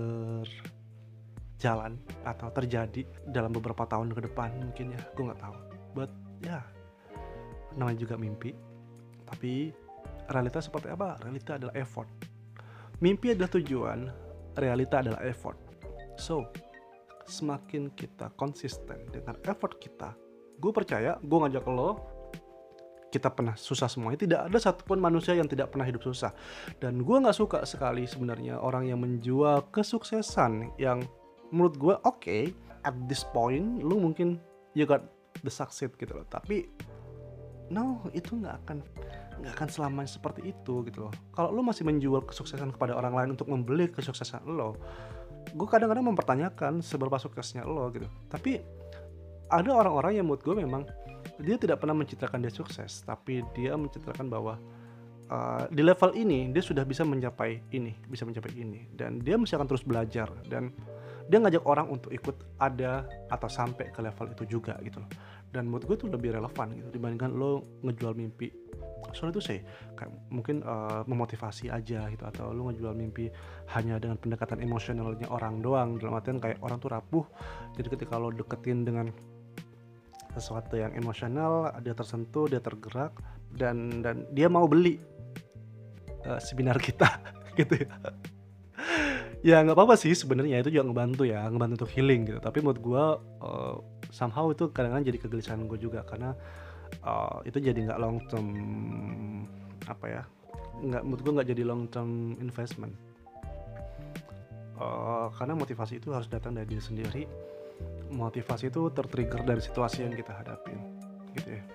berjalan atau terjadi dalam beberapa tahun ke depan mungkin ya, gue nggak tahu. But ya, yeah, namanya juga mimpi. Tapi realita seperti apa? Realita adalah effort. Mimpi adalah tujuan, realita adalah effort. So, semakin kita konsisten dengan effort kita, gue percaya, gue ngajak lo, kita pernah susah semuanya. Tidak ada satupun manusia yang tidak pernah hidup susah. Dan gue gak suka sekali sebenarnya orang yang menjual kesuksesan yang menurut gue oke, okay, at this point lu mungkin you got the succeed gitu loh. Tapi no, itu gak akan gak akan selamanya seperti itu gitu loh. Kalau lu masih menjual kesuksesan kepada orang lain untuk membeli kesuksesan lo, gue kadang-kadang mempertanyakan seberapa suksesnya lo gitu. Tapi ada orang-orang yang menurut gue memang dia tidak pernah mencitrakan dia sukses, tapi dia mencitrakan bahwa uh, di level ini dia sudah bisa mencapai ini, bisa mencapai ini, dan dia masih akan terus belajar, dan dia ngajak orang untuk ikut ada atau sampai ke level itu juga gitu loh. Dan menurut gue itu lebih relevan gitu dibandingkan lo ngejual mimpi. Soalnya itu sih kayak mungkin uh, memotivasi aja gitu, atau lu ngejual mimpi hanya dengan pendekatan emosionalnya orang doang, dalam artian kayak orang tuh rapuh, jadi ketika lo deketin dengan sesuatu yang emosional, dia tersentuh, dia tergerak, dan dan dia mau beli uh, seminar kita gitu ya. Ya nggak apa-apa sih sebenarnya, itu juga ngebantu ya, ngebantu untuk healing gitu. Tapi menurut gue uh, somehow itu kadang-kadang jadi kegelisahan gue juga, karena Uh, itu jadi nggak long term apa ya nggak, menurut gue nggak jadi long term investment. Uh, karena motivasi itu harus datang dari diri sendiri. Motivasi itu tertrigger dari situasi yang kita hadapin, gitu ya.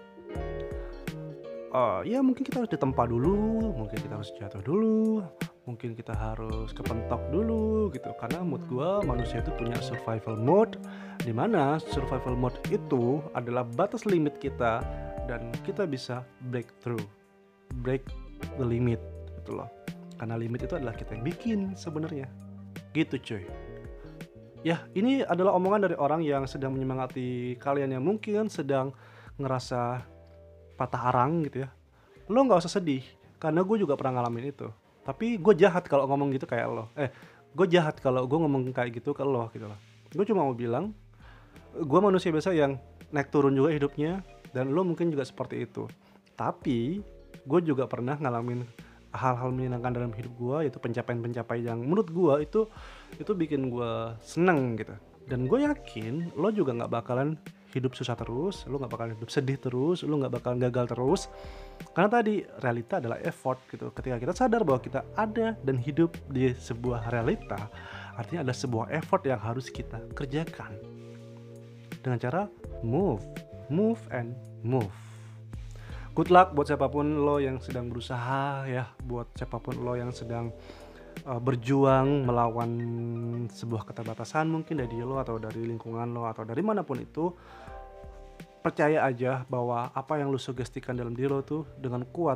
Uh, ya mungkin kita harus ditempa dulu, mungkin kita harus jatuh dulu, mungkin kita harus kepentok dulu gitu. Karena mood gua, manusia itu punya survival mode, dimana survival mode itu adalah batas limit kita dan kita bisa break through, break the limit gitu loh. Karena limit itu adalah kita yang bikin sebenarnya, gitu cuy. Ya, ini adalah omongan dari orang yang sedang menyemangati kalian yang mungkin sedang ngerasa patah arang gitu ya. Lo gak usah sedih, karena gue juga pernah ngalamin itu. Tapi gue jahat kalau ngomong gitu kayak lo. Eh, gue jahat kalau gue ngomong kayak gitu ke lo gitu loh. Gue cuma mau bilang, gue manusia biasa yang naik turun juga hidupnya, dan lo mungkin juga seperti itu. Tapi gue juga pernah ngalamin hal-hal menyenangkan dalam hidup gue, yaitu pencapaian-pencapaian yang menurut gue itu itu bikin gue seneng gitu. Dan gue yakin lo juga gak bakalan hidup susah terus, lo gak bakalan hidup sedih terus, lo gak bakalan gagal terus. Karena tadi realita adalah effort gitu. Ketika kita sadar bahwa kita ada dan hidup di sebuah realita, artinya ada sebuah effort yang harus kita kerjakan dengan cara move, move and move. Good luck buat siapapun lo yang sedang berusaha ya, buat siapapun lo yang sedang uh, berjuang melawan sebuah keterbatasan mungkin dari lo atau dari lingkungan lo atau dari manapun itu. Percaya aja bahwa apa yang lo sugestikan dalam diri lo tuh dengan kuat,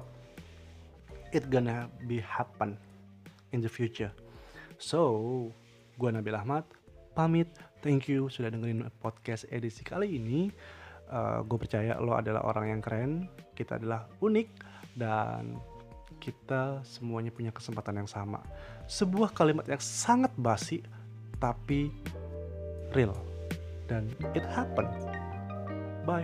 it gonna be happen in the future. So, gue Nabil Ahmad pamit. Thank you sudah dengerin podcast edisi kali ini. Uh, gue percaya lo adalah orang yang keren, kita adalah unik, dan kita semuanya punya kesempatan yang sama. Sebuah kalimat yang sangat basi tapi real, dan it happen. Bye.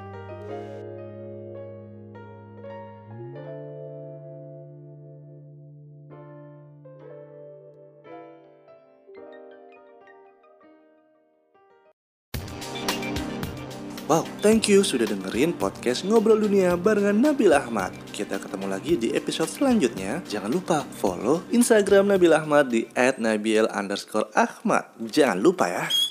Wow, thank you sudah dengerin podcast Ngobrol Dunia barengan Nabil Ahmad. Kita ketemu lagi di episode selanjutnya. Jangan lupa follow Instagram Nabil Ahmad di et nabil underscore ahmad. Jangan lupa ya.